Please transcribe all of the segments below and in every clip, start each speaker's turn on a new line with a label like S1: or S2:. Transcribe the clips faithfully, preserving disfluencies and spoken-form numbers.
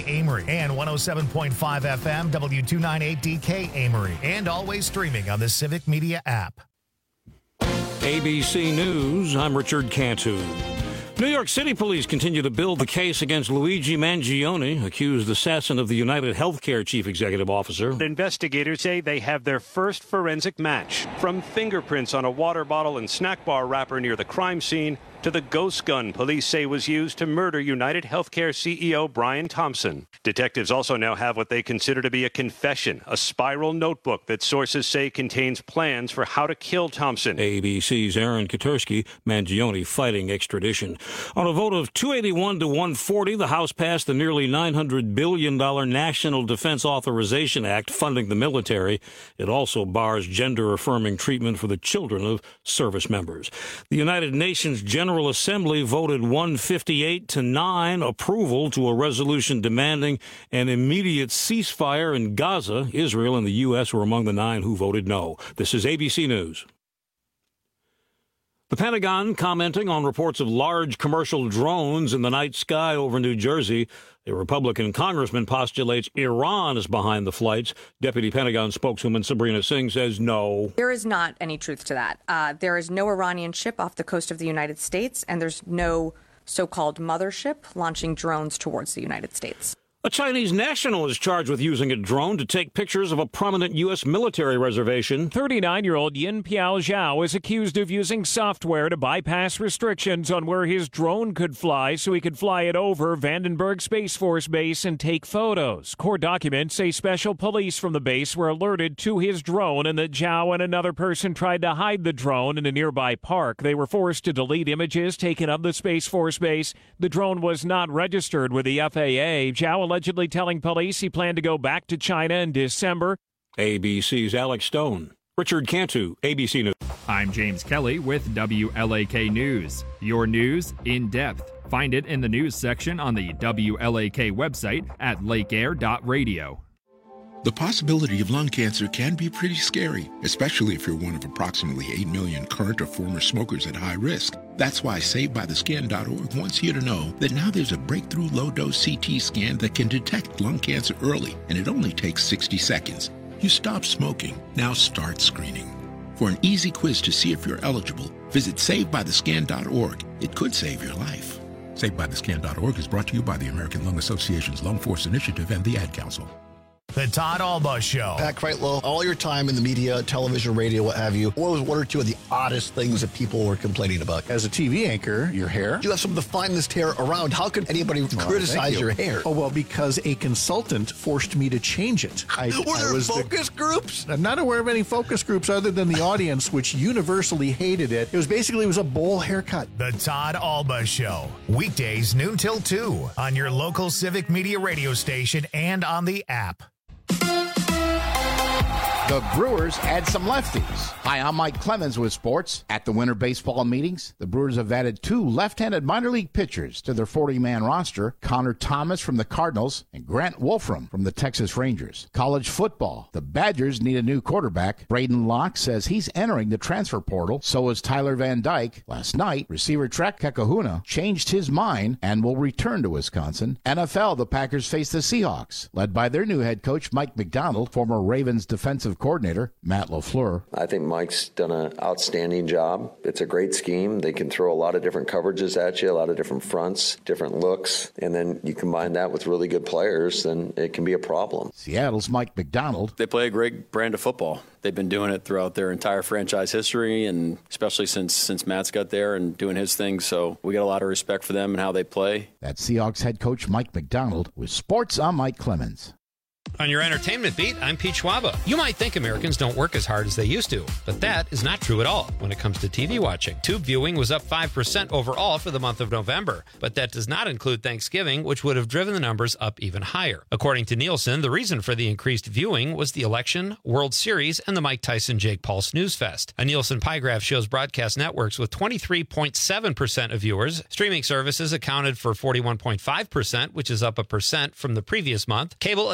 S1: Amory, and one oh seven point five F M W two ninety-eight D K Amory, and always streaming on the Civic Media app.
S2: A B C News, I'm Richard Cantu. New York City police continue to build the case against Luigi Mangione, accused assassin of the United Healthcare chief executive officer.
S3: Investigators say they have their first forensic match. From fingerprints on a water bottle and snack bar wrapper near the crime scene to the ghost gun police say was used to murder United Healthcare C E O Brian Thompson. Detectives also now have what they consider to be a confession, a spiral notebook that sources say contains plans for how to kill Thompson.
S2: A B C's Aaron Katersky, Mangione fighting extradition. On a vote of two eighty-one to one forty, the House passed the nearly nine hundred billion dollars National Defense Authorization Act funding the military. It also bars gender-affirming treatment for the children of service members. The United Nations General Assembly voted one fifty-eight to nine approval to a resolution demanding an immediate ceasefire in Gaza. Israel and the U S were among the nine who voted no. This is A B C News. The Pentagon commenting on reports of large commercial drones in the night sky over New Jersey. A Republican congressman postulates Iran is behind the flights. Deputy Pentagon spokeswoman Sabrina Singh says no.
S4: There is not any truth to that. Uh, there is no Iranian ship off the coast of the United States, and there's no so-called mothership launching drones towards the United States.
S2: A Chinese national is charged with using a drone to take pictures of a prominent U S military reservation.
S5: thirty-nine-year-old Yin Piao Zhao is accused of using software to bypass restrictions on where his drone could fly so he could fly it over Vandenberg Space Force Base and take photos. Court documents say special police from the base were alerted to his drone and that Zhao and another person tried to hide the drone in a nearby park. They were forced to delete images taken of the Space Force Base. The drone was not registered with the F A A. Zhao allegedly telling police he planned to go back to China in December.
S2: A B C's Alex Stone. Richard Cantu, A B C News.
S6: I'm James Kelly with W L A K News. Your news in depth. Find it in the news section on the W L A K website at lake air dot radio.
S7: The possibility of lung cancer can be pretty scary, especially if you're one of approximately eight million current or former smokers at high risk. That's why Saved By The Scan dot org wants you to know that now there's a breakthrough low-dose C T scan that can detect lung cancer early, and it only takes sixty seconds. You stop smoking, now start screening. For an easy quiz to see if you're eligible, visit Saved By The Scan dot org. It could save your life. Saved By The Scan dot org is brought to you by the American Lung Association's Lung Force Initiative and the Ad Council.
S1: The Todd Alba Show.
S8: Pat Kreitlow, all your time in the media, television, radio, what have you, what was one or two of the oddest things that people were complaining about?
S9: As a T V anchor, your hair.
S8: You have some of the finest hair around. How can anybody well, criticize you. your hair?
S9: Oh, well, because a consultant forced me to change it.
S8: I, were there I was focus the, groups?
S9: I'm not aware of any focus groups other than the audience, which universally hated it. It was basically, it was a bowl haircut.
S1: The Todd Alba Show. Weekdays, noon till two on your local Civic Media radio station and on the app.
S10: The Brewers add some lefties. Hi, I'm Mike Clemens with sports. At the winter baseball meetings, the Brewers have added two left-handed minor league pitchers to their forty-man roster, Connor Thomas from the Cardinals and Grant Wolfram from the Texas Rangers. College football, the Badgers need a new quarterback. Braden Locke says he's entering the transfer portal. So is Tyler Van Dyke. Last night, receiver Trek Kekahuna changed his mind and will return to Wisconsin. N F L, the Packers face the Seahawks, led by their new head coach, Mike Macdonald, former Ravens defensive coordinator Matt LaFleur.
S11: I think Mike's done an outstanding job. It's a great scheme. They can throw a lot of different coverages at you, a lot of different fronts, different looks, and then you combine that with really good players, then it can be a problem.
S10: Seattle's Mike Macdonald.
S12: They play a great brand of football. They've been doing it throughout their entire franchise history, and especially since since Matt's got there and doing his thing. So we got a lot of respect for them and how they play.
S10: That's Seahawks head coach Mike Macdonald. With sports, I'm Mike Clemens.
S13: On your entertainment beat, I'm Pete Schwaba. You might think Americans don't work as hard as they used to, but that is not true at all when it comes to T V watching. Tube viewing was up five percent overall for the month of November, but that does not include Thanksgiving, which would have driven the numbers up even higher. According to Nielsen, the reason for the increased viewing was the election, World Series, and the Mike Tyson-Jake Paul Snooze Fest. A Nielsen pie graph shows broadcast networks with twenty-three point seven percent of viewers. Streaming services accounted for forty-one point five percent, which is up a percent from the previous month. Cable accounted for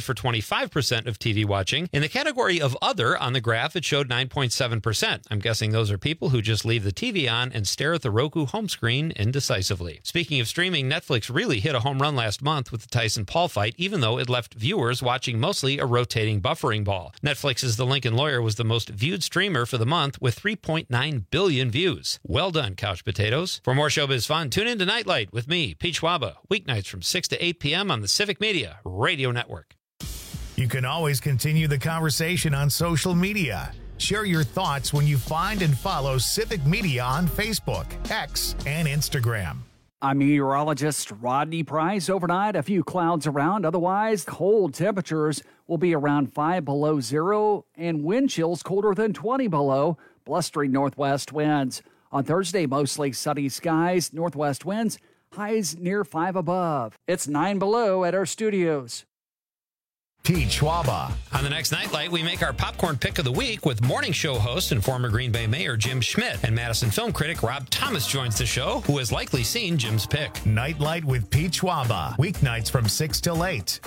S13: for twenty-five percent of T V watching. In the category of other on the graph, it showed nine point seven percent. I'm guessing those are people who just leave the T V on and stare at the Roku home screen indecisively. Speaking of streaming, Netflix really hit a home run last month with the Tyson Paul fight, even though it left viewers watching mostly a rotating buffering ball. Netflix's The Lincoln Lawyer was the most viewed streamer for the month with three point nine billion views. Well done, couch potatoes. For more showbiz fun, tune in to Nightlight with me, Pete Schwaba, weeknights from six to eight p.m. on the Civic Media Radio Network.
S1: You can always continue the conversation on social media. Share your thoughts when you find and follow Civic Media on Facebook, X, and Instagram.
S14: I'm meteorologist Rodney Price. Overnight, a few clouds around. Otherwise, cold temperatures will be around five below zero and wind chills colder than twenty below. Blustering northwest winds. On Thursday, mostly sunny skies, northwest winds, highs near five above. It's nine below at our studios.
S1: Pete Schwaba.
S13: On the next Nightlight, we make our popcorn pick of the week with morning show host and former Green Bay Mayor Jim Schmidt. And Madison film critic Rob Thomas joins the show, who has likely seen Jim's pick.
S1: Nightlight with Pete Schwaba. Weeknights from six till eight.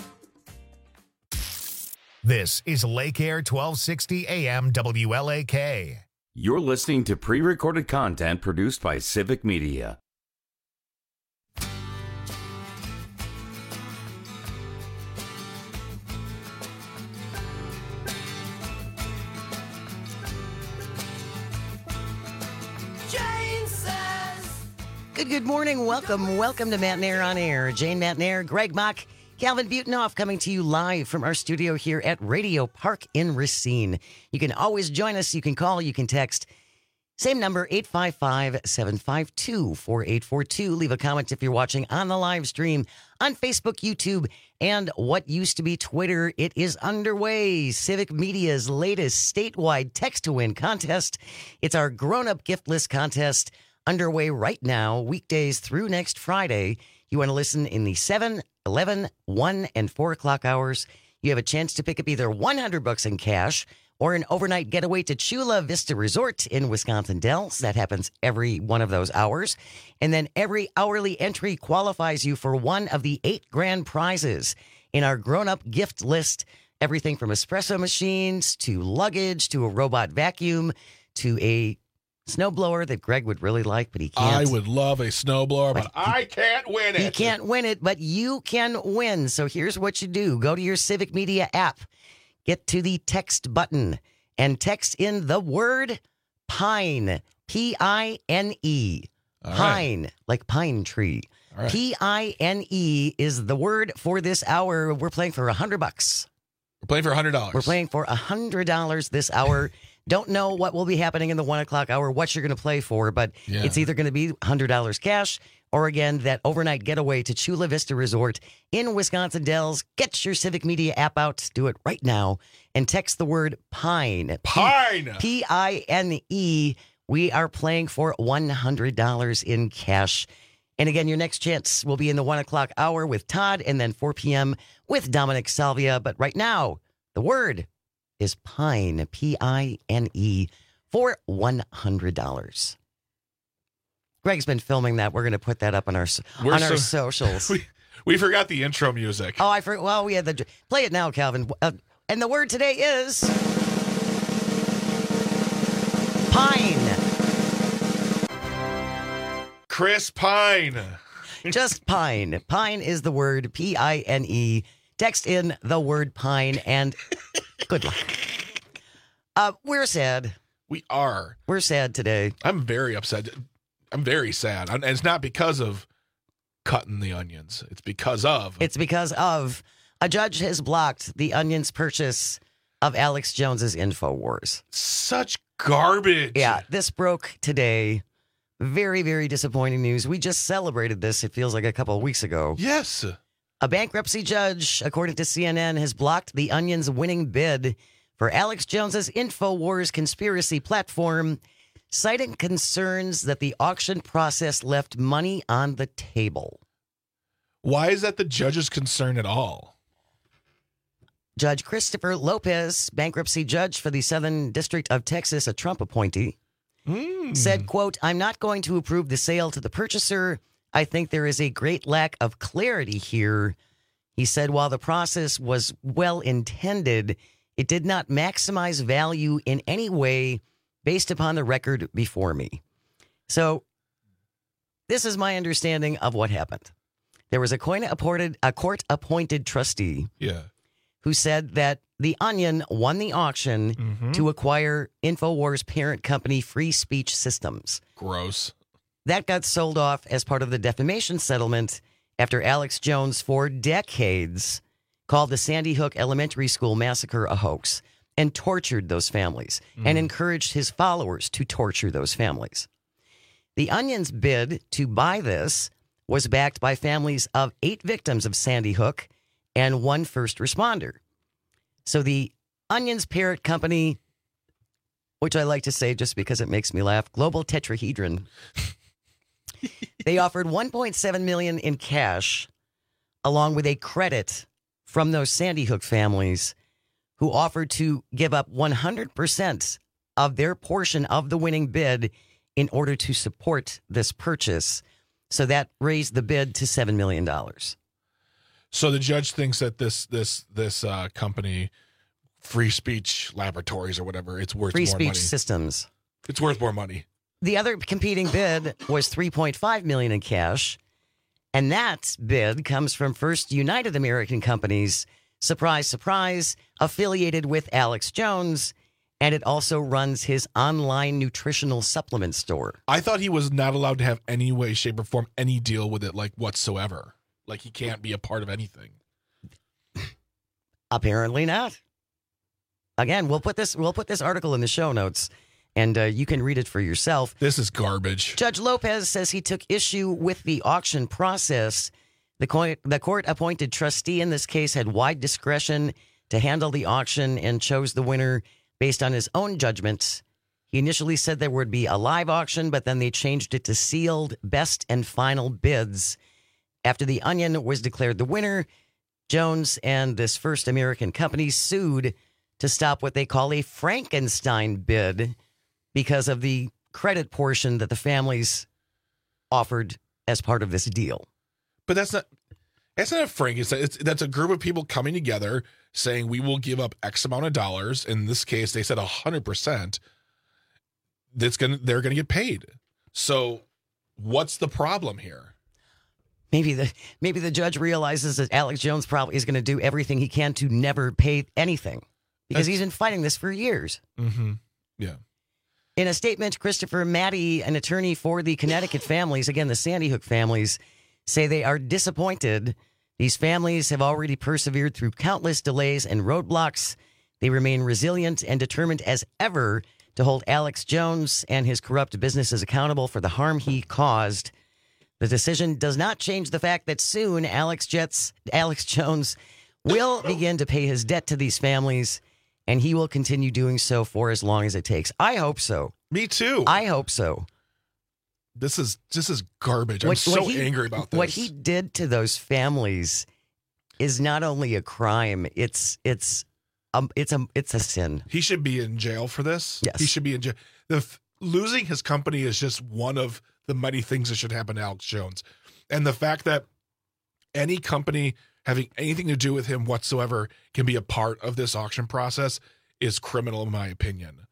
S1: This is Lake Air twelve sixty A M W L A K.
S15: You're listening to pre-recorded content produced by Civic Media.
S16: Good, good morning. Welcome. Welcome to Matt Nair on Air. Jane Matt Nair, Greg Mock, Calvin Butenhoff coming to you live from our studio here at Radio Park in Racine. You can always join us. You can call. You can text. Same number, eight five five, seven five two, four eight four two. Leave a comment if you're watching on the live stream on Facebook, YouTube, and what used to be Twitter. It is underway. Civic Media's latest statewide text-to-win contest. It's our grown-up gift list contest underway right now, weekdays through next Friday. You want to listen in the seven, eleven, one, and four o'clock hours. You have a chance to pick up either one hundred bucks in cash or an overnight getaway to Chula Vista Resort in Wisconsin Dells. That happens every one of those hours. And then every hourly entry qualifies you for one of the eight grand prizes in our grown-up gift list. Everything from espresso machines to luggage to a robot vacuum to a snowblower that Greg would really like, but he can't.
S17: I would love a snowblower, but, but he, I can't win it.
S16: He can't win it, but you can win. So here's what you do. Go to your Civic Media app. Get to the text button and text in the word pine. P I N E. All pine, right. Like pine tree. Right. P I N E is the word for this hour. We're playing for one hundred bucks.
S17: We're playing for one hundred dollars.
S16: We're playing for one hundred dollars this hour. Don't know what will be happening in the one o'clock hour, what you're going to play for, but yeah. It's either going to be one hundred dollars cash or, again, that overnight getaway to Chula Vista Resort in Wisconsin Dells. Get your Civic Media app out. Do it right now and text the word PINE.
S17: PINE!
S16: P I N E. We are playing for one hundred dollars in cash. And, again, your next chance will be in the one o'clock hour with Todd and then four p.m. with Dominic Salvia. But right now, the word is PINE, P I N E, for one hundred dollars. Greg's been filming that. We're going to put that up on our We're on so, our socials.
S17: We, we forgot the intro music.
S16: Oh, I forgot. Well, we had the... Play it now, Calvin. Uh, and the word today is... Pine.
S17: Chris Pine.
S16: Just Pine. Pine is the word, P I N E. Text in the word pine and good luck. Uh, we're sad.
S17: We are.
S16: We're sad today.
S17: I'm very upset. I'm very sad. And it's not because of cutting the onions. It's because of.
S16: It's because of a judge has blocked the Onion's purchase of Alex Jones's InfoWars.
S17: Such garbage.
S16: Yeah, this broke today. Very, very disappointing news. We just celebrated this, it feels like a couple of weeks ago.
S17: Yes.
S16: A bankruptcy judge, according to C N N, has blocked the Onion's winning bid for Alex Jones's InfoWars conspiracy platform, citing concerns that the auction process left money on the table.
S17: Why is that the judge's concern at all?
S16: Judge Christopher Lopez, bankruptcy judge for the Southern District of Texas, a Trump appointee, mm. said, quote, "I'm not going to approve the sale to the purchaser. I think there is a great lack of clarity here." He said, while the process was well intended, it did not maximize value in any way based upon the record before me. So this is my understanding of what happened. There was a court-appointed, a court-appointed trustee
S17: yeah.
S16: who said that The Onion won the auction
S17: mm-hmm.
S16: to acquire InfoWars parent company Free Speech Systems.
S17: Gross.
S16: That got sold off as part of the defamation settlement after Alex Jones, for decades, called the Sandy Hook Elementary School massacre a hoax and tortured those families mm. and encouraged his followers to torture those families. The Onion's bid to buy this was backed by families of eight victims of Sandy Hook and one first responder. So the Onion's parent company, which I like to say just because it makes me laugh, Global Tetrahedron, they offered one point seven million dollars in cash along with a credit from those Sandy Hook families who offered to give up one hundred percent of their portion of the winning bid in order to support this purchase. So that raised the bid to seven million dollars.
S17: So the judge thinks that this this this uh, company, Free Speech Laboratories or whatever, it's worth
S16: Free
S17: more
S16: Speech
S17: money.
S16: Systems.
S17: It's worth more money.
S16: The other competing bid was three point five million dollars in cash, and that bid comes from First United American Companies, surprise, surprise, affiliated with Alex Jones, and it also runs his online nutritional supplement store.
S17: I thought he was not allowed to have any way, shape, or form any deal with it, like whatsoever. Like he can't be a part of anything.
S16: Apparently not. Again, we'll put this we'll put this article in the show notes, and uh, you can read it for yourself.
S17: This is garbage.
S16: Judge Lopez says he took issue with the auction process. The court, the court-appointed trustee in this case had wide discretion to handle the auction and chose the winner based on his own judgment. He initially said there would be a live auction, but then they changed it to sealed best and final bids. After The Onion was declared the winner, Jones and this First American company sued to stop what they call a Frankenstein bid because of the credit portion that the families offered as part of this deal.
S17: But that's not that's not a Frankenstein. It's, that's a group of people coming together saying we will give up X amount of dollars. In this case, they said one hundred percent. That's gonna they're going to get paid. So what's the problem here?
S16: Maybe the maybe the judge realizes that Alex Jones probably is going to do everything he can to never pay anything because That's, he's been fighting this for years.
S17: Mm-hmm. Yeah.
S16: In a statement, Christopher Maddie, an attorney for the Connecticut families, again, the Sandy Hook families, say they are disappointed. These families have already persevered through countless delays and roadblocks. They remain resilient and determined as ever to hold Alex Jones and his corrupt businesses accountable for the harm he caused. The decision does not change the fact that soon Alex Jets, Alex Jones will begin to pay his debt to these families, and he will continue doing so for as long as it takes. I hope so.
S17: Me too.
S16: I hope so.
S17: This is this is garbage. I'm
S16: What-
S17: so
S16: what he-
S17: angry about this.
S16: What he did to those families is not only a crime; it's it's um it's a it's a sin.
S17: He should be in jail for this.
S16: Yes.
S17: He should be in jail. The f- losing his company is just one of the many things that should happen to Alex Jones. And the fact that any company having anything to do with him whatsoever can be a part of this auction process is criminal in my opinion.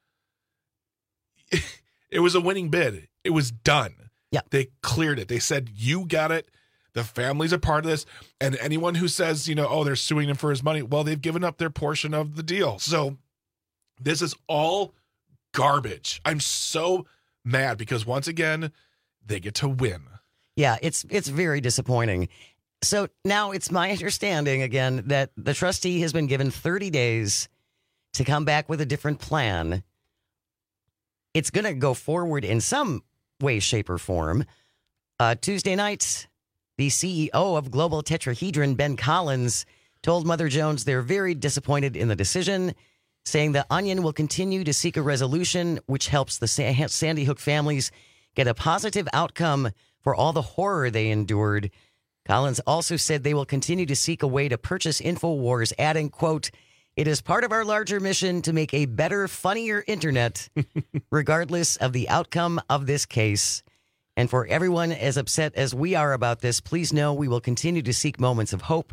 S17: It was a winning bid. It was done.
S16: Yeah.
S17: They cleared it. They said, you got it. The family's a part of this. And anyone who says, you know, oh, they're suing him for his money, well, they've given up their portion of the deal. So this is all garbage. I'm so mad because once again, they get to win.
S16: Yeah, it's it's very disappointing. So now it's my understanding again that the trustee has been given thirty days to come back with a different plan. It's going to go forward in some way, shape, or form. Uh, Tuesday night, the C E O of Global Tetrahedron, Ben Collins, told Mother Jones they're very disappointed in the decision, saying the Onion will continue to seek a resolution which helps the Sa- Sandy Hook families get a positive outcome for all the horror they endured. Collins also said they will continue to seek a way to purchase InfoWars, adding, quote, "It is part of our larger mission to make a better, funnier internet, regardless of the outcome of this case. And for everyone as upset as we are about this, please know we will continue to seek moments of hope.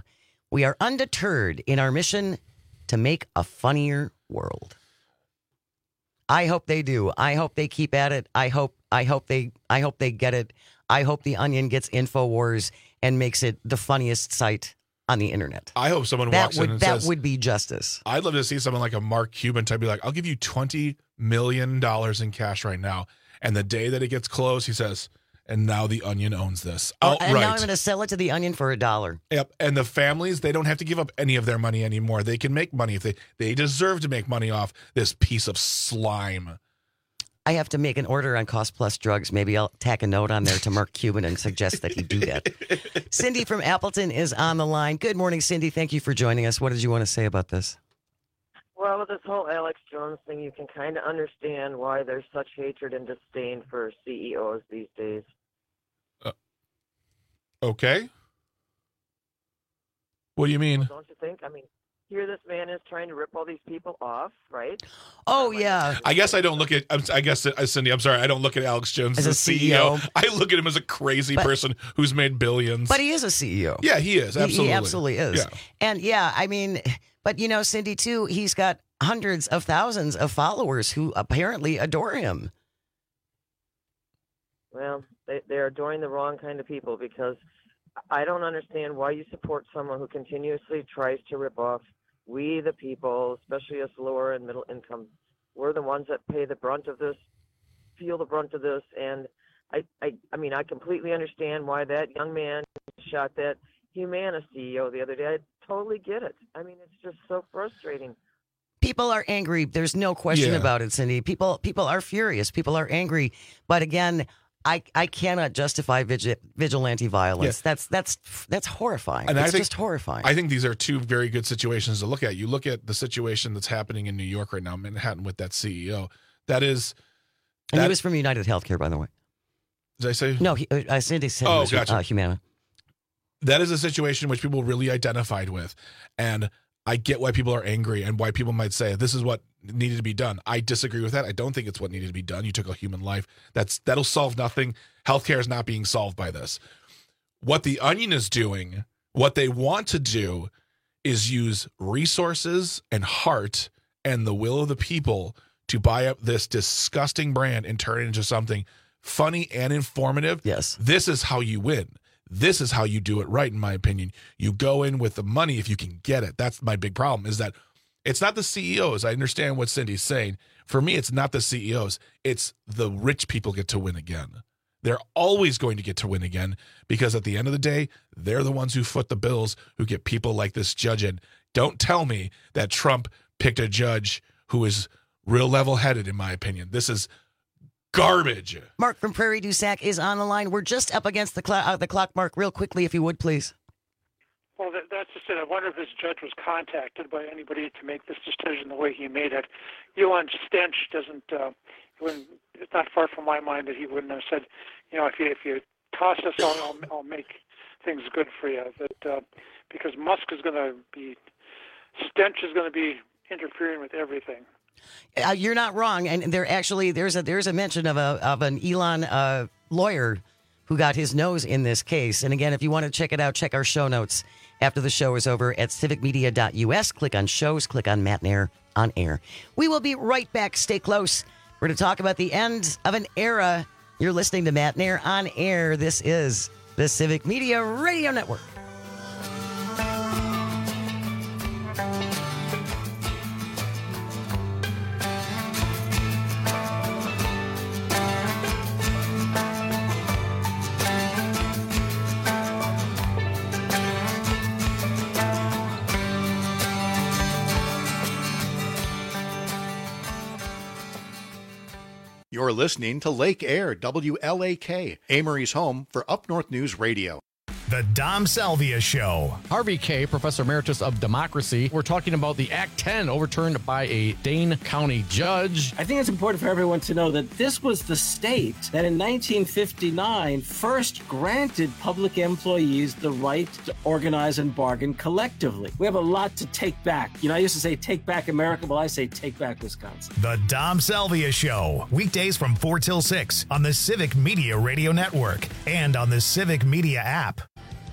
S16: We are undeterred in our mission to make a funnier world. I hope they do. I hope they keep at it. I hope I hope they I hope they get it. I hope the Onion gets InfoWars and makes it the funniest site on the internet.
S17: I hope someone
S16: that
S17: walks
S16: would,
S17: in and
S16: that
S17: says,
S16: would be justice.
S17: I'd love to see someone like a Mark Cuban type be like, I'll give you twenty million dollars in cash right now. And the day that it gets closed, he says, and now the Onion owns this.
S16: Oh,
S17: outright.
S16: and now I'm going to sell it to the Onion for a dollar.
S17: Yep. And the families, they don't have to give up any of their money anymore. They can make money if they, they deserve to make money off this piece of slime.
S16: I have to make an order on Cost Plus Drugs. Maybe I'll tack a note on there to Mark Cuban and suggest that he do that. Cindy from Appleton is on the line. Good morning, Cindy. Thank you for joining us. What did you want to say about this?
S18: Well, with this whole Alex Jones thing, you can kind of understand why there's such hatred and disdain for C E Os these days.
S17: Uh, okay. What do you mean?
S18: Well, don't you think? I mean, here this man is trying to rip all these people off, right?
S16: Oh, yeah.
S17: I guess I don't look at, I guess, uh, Cindy, I'm sorry, I don't look at Alex Jones as, as a C E O. C E O. I look at him as a crazy but, person who's made billions.
S16: But he is a C E O.
S17: Yeah, he is, absolutely.
S16: He, he absolutely is. Yeah. And yeah, I mean, but you know, Cindy, too, he's got hundreds of thousands of followers who apparently adore him.
S18: Well, they, they're adoring the wrong kind of people because I don't understand why you support someone who continuously tries to rip off we, the people, especially us lower and middle income. We're the ones that pay the brunt of this, feel the brunt of this. And I, I, I mean, I completely understand why that young man shot that Humana C E O the other day. I totally get it. I mean, it's just so frustrating.
S16: People are angry. There's no question
S17: Yeah.
S16: about it, Cindy. People, people are furious. People are angry. But again, I, I cannot justify vigil, vigilante violence.
S17: Yeah.
S16: That's that's that's horrifying.
S17: And
S16: it's
S17: I think,
S16: just horrifying.
S17: I think these are two very good situations to look at. You look at the situation that's happening in New York right now, Manhattan, with that C E O. That is,
S16: and
S17: that,
S16: he was from United Healthcare, by the way.
S17: Did I say?
S16: No, he, uh, Cindy said
S17: Oh,
S16: he was
S17: gotcha.
S16: from, uh, Humana.
S17: That is a situation which people really identified with, and I get why people are angry and why people might say this is what needed to be done. I disagree with that. I don't think it's what needed to be done. You took a human life. That's that'll solve nothing. Healthcare is not being solved by this. What the Onion is doing, what they want to do, is use resources and heart and the will of the people to buy up this disgusting brand and turn it into something funny and informative.
S16: Yes.
S17: This is how you win. This is how you do it right, in my opinion. You go in with the money if you can get it. That's my big problem, is that it's not the C E Os. I understand what Cindy's saying. For me, it's not the C E Os. It's the rich people get to win again. They're always going to get to win again because at the end of the day, they're the ones who foot the bills, who get people like this judge in. Don't tell me that Trump picked a judge who is real level-headed, in my opinion. This is garbage.
S16: Mark from Prairie du Sac is on the line. We're just up against the, cl- uh, the clock, Mark. Real quickly, if you would, please.
S19: Well, that, that's just it. I wonder if this judge was contacted by anybody to make this decision the way he made it. Elon Stench doesn't. Uh, wouldn't, it's not far from my mind that he wouldn't have said, you know, if you if you toss us, I'll, I'll, I'll make things good for you. That uh, because Musk is going to be, Stench is going to be interfering with everything.
S16: Uh, you're not wrong, and there actually there's a there's a mention of a of an Elon uh, lawyer who got his nose in this case. And again, if you want to check it out, check our show notes after the show is over at civic media dot U S. Click on shows, click on Matt Nair on air. We will be right back. Stay close. We're going to talk about the end of an era. You're listening to Matt Nair on air. This is the Civic Media Radio Network.
S9: You're listening to Lake Air, W L A K, Amory's home for Up North News Radio.
S1: The Dom Salvia Show.
S20: Harvey Kaye, Professor Emeritus of Democracy. We're talking about the Act ten overturned by a Dane County judge.
S21: I think it's important for everyone to know that this was the state that in nineteen fifty-nine first granted public employees the right to organize and bargain collectively. We have a lot to take back. You know, I used to say take back America. Well, I say take back Wisconsin.
S1: The Dom Salvia Show. Weekdays from four till six on the Civic Media Radio Network and on the Civic Media app.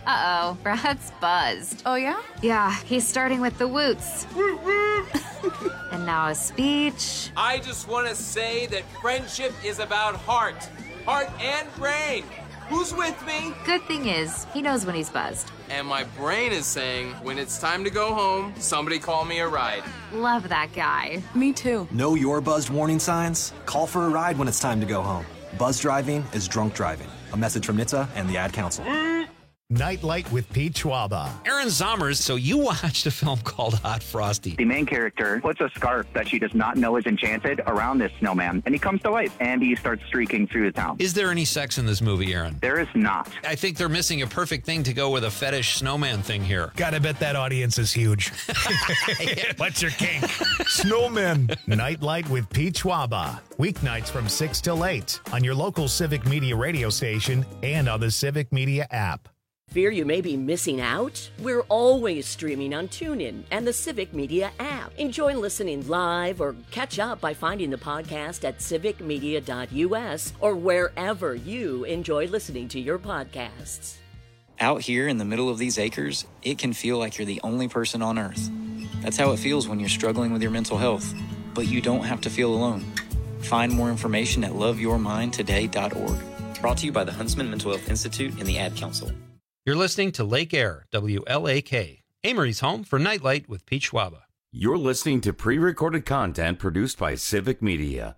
S3: Uh-oh, Brad's buzzed.
S22: Oh, yeah?
S3: Yeah, he's starting with the woots. And now a speech.
S23: I just want to say that friendship is about heart. Heart and brain. Who's with me?
S3: Good thing is, he knows when he's buzzed.
S23: And my brain is saying, when it's time to go home, somebody call me a ride.
S3: Love that guy.
S22: Me too.
S24: Know your buzzed warning signs? Call for a ride when it's time to go home. Buzz driving is drunk driving. A message from N H T S A and the Ad Council.
S1: Nightlight with Pete Schwaba.
S13: Aaron Zommers, so you watched a film called Hot Frosty.
S25: The main character puts a scarf that she does not know is enchanted around this snowman, and he comes to life, and he starts streaking through the town.
S13: Is there any sex in this movie, Aaron?
S25: There is not.
S13: I think they're missing a perfect thing to go with a fetish snowman thing here.
S1: Gotta bet that audience is huge. What's your kink? Snowmen. Nightlight with Pete Schwaba. Weeknights from six till eight on your local Civic Media radio station and on the Civic Media app.
S26: Fear you may be missing out? We're always streaming on TuneIn and the Civic Media app. Enjoy listening live or catch up by finding the podcast at civic media dot u s or wherever you enjoy listening to your podcasts.
S27: Out here in the middle of these acres, it can feel like you're the only person on Earth. That's how it feels when you're struggling with your mental health. But you don't have to feel alone. Find more information at love your mind today dot org. Brought to you by the Huntsman Mental Health Institute and the Ad Council.
S13: You're listening to Lake Air, W L A K, Amory's home for Nightlight with Pete Schwaba.
S15: You're listening to pre-recorded content produced by Civic Media.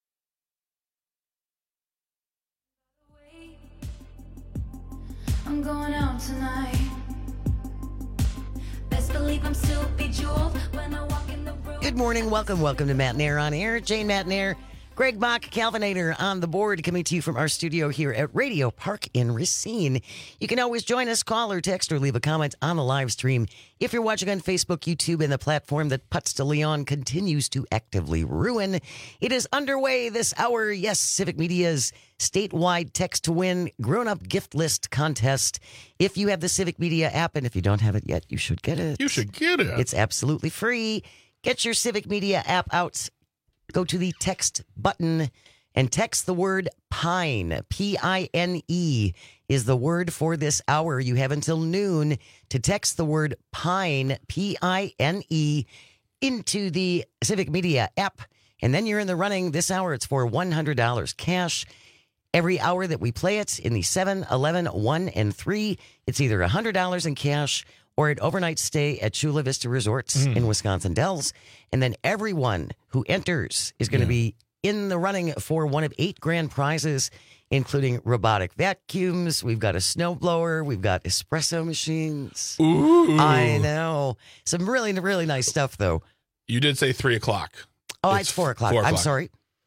S28: I'm going out tonight. Best believe I'm still bejeweled when I walk in the room.
S16: Good morning. Welcome, welcome to Matt Nair on Air. Jane Matt Nair, Greg Bach, Calvinator on the board, coming to you from our studio here at Radio Park in Racine. You can always join us, call or text or leave a comment on the live stream. If you're watching on Facebook, YouTube, and the platform that Putz de Leon continues to actively ruin, it is underway this hour. Yes, Civic Media's statewide text to win grown-up gift list contest. If you have the Civic Media app, and if you don't have it yet, you should get it.
S17: You should get it.
S16: It's absolutely free. Get your Civic Media app out. Go to the text button and text the word PINE. P I N E is the word for this hour. You have until noon to text the word PINE, P I N E, into the Civic Media app. And then you're in the running. This hour, it's for one hundred dollars cash. Every hour that we play it in the seven, eleven, one, and three, it's either one hundred dollars in cash or an overnight stay at Chula Vista Resorts mm. in Wisconsin Dells. And then everyone who enters is going to yeah. be in the running for one of eight grand prizes, including robotic vacuums. We've got a snowblower. We've got espresso machines.
S17: Ooh.
S16: I know. Some really, really nice stuff, though.
S17: You did say three o'clock.
S16: Oh, it's, it's four o'clock. four o'clock. I'm sorry.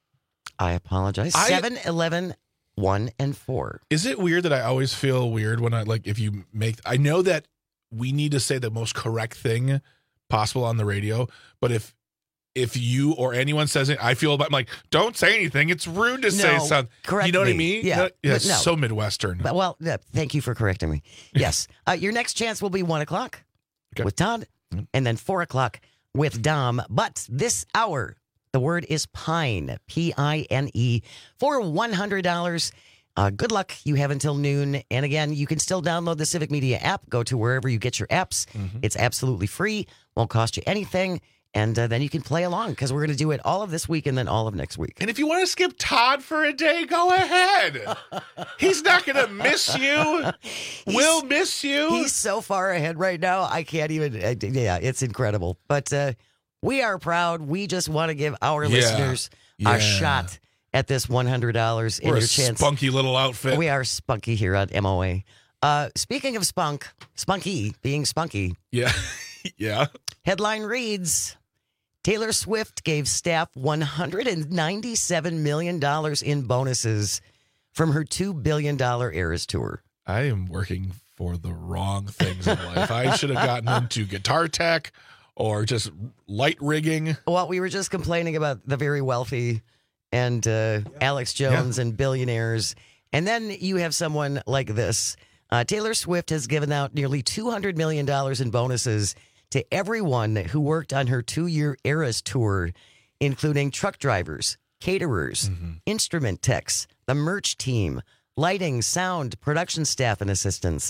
S16: I apologize. I, Seven, eleven, one, and four.
S17: Is it weird that I always feel weird when I, like, if you make, I know that we need to say the most correct thing possible on the radio, but if if you or anyone says it, I feel about, I'm like, don't say anything. It's rude to
S16: no,
S17: say something.
S16: Correct
S17: you know
S16: me.
S17: what I mean?
S16: Yeah.
S17: Yeah,
S16: no.
S17: So Midwestern.
S16: But, well, yeah, thank you for correcting me. Yes. uh, your next chance will be one o'clock okay. with Todd, and then four o'clock with Dom. But this hour, the word is PINE, P I N E, for one hundred dollars. Uh, good luck. You have until noon. And again, you can still download the Civic Media app. Go to wherever you get your apps. Mm-hmm. It's absolutely free. Won't cost you anything. And uh, then you can play along because we're going to do it all of this week and then all of next week.
S17: And if you want to skip Todd for a day, go ahead. He's not going to miss you. We'll miss you.
S16: He's so far ahead right now. I can't even. Uh, yeah, it's incredible. But uh, we are proud. We just want to give our yeah. listeners yeah. a shot at this one hundred dollars in
S17: We're
S16: your
S17: a
S16: chance.
S17: Spunky little outfit.
S16: We are spunky here on M O A. Uh, speaking of spunk, spunky being spunky.
S17: Yeah. yeah.
S16: Headline reads, Taylor Swift gave staff one hundred ninety-seven million dollars in bonuses from her two billion dollars Eras tour.
S17: I am working for the wrong things in life. I should have gotten into guitar tech or just light rigging.
S16: Well, we were just complaining about the very wealthy and uh, yeah. Alex Jones yeah. and billionaires. And then you have someone like this. Uh, Taylor Swift has given out nearly two hundred million dollars in bonuses to everyone who worked on her two-year Eras tour, including truck drivers, caterers, mm-hmm. instrument techs, the merch team, lighting, sound, production staff and assistants,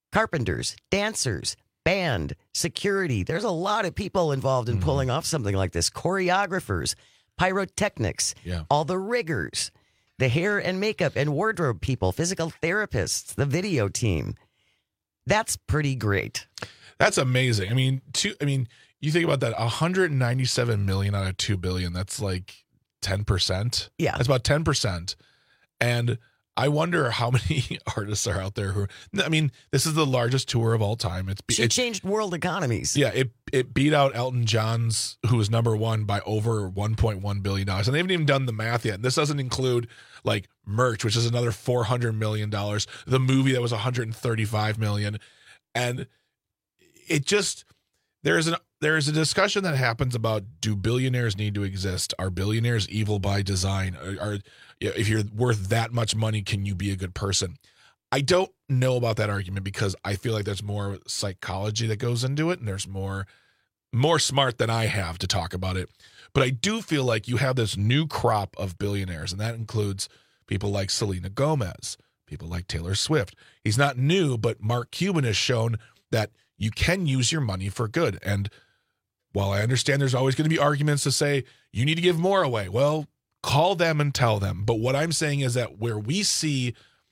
S16: carpenters, dancers, band, security. There's a lot of people involved in mm-hmm. pulling off something like this. Choreographers, pyrotechnics,
S17: yeah.
S16: all the riggers, the hair and makeup and wardrobe people, physical therapists, the video team. That's pretty great.
S17: That's amazing. I mean, two, I mean, you think about that, one hundred ninety-seven million out of two billion. That's like ten percent.
S16: Yeah.
S17: That's about ten percent. And I wonder how many artists are out there who, I mean, this is the largest tour of all time. It's
S16: She
S17: it,
S16: changed world economies.
S17: Yeah, it it beat out Elton John's, who was number one, by over one point one billion dollars. And they haven't even done the math yet. And this doesn't include like merch, which is another four hundred million dollars. The movie that was one hundred thirty-five million dollars. And it just, there's an there's a discussion that happens about, do billionaires need to exist? Are billionaires evil by design? Are, are if you're worth that much money, can you be a good person? I don't know about that argument, because I feel like there's more psychology that goes into it, and there's more more smart than I have to talk about it. But I do feel like you have this new crop of billionaires, and that includes people like Selena Gomez, people like Taylor Swift. He's not new, but Mark Cuban has shown that you can use your money for good. And while I understand there's always going to be arguments to say you need to give more away, well, call them and tell them. But what I'm saying is that where we see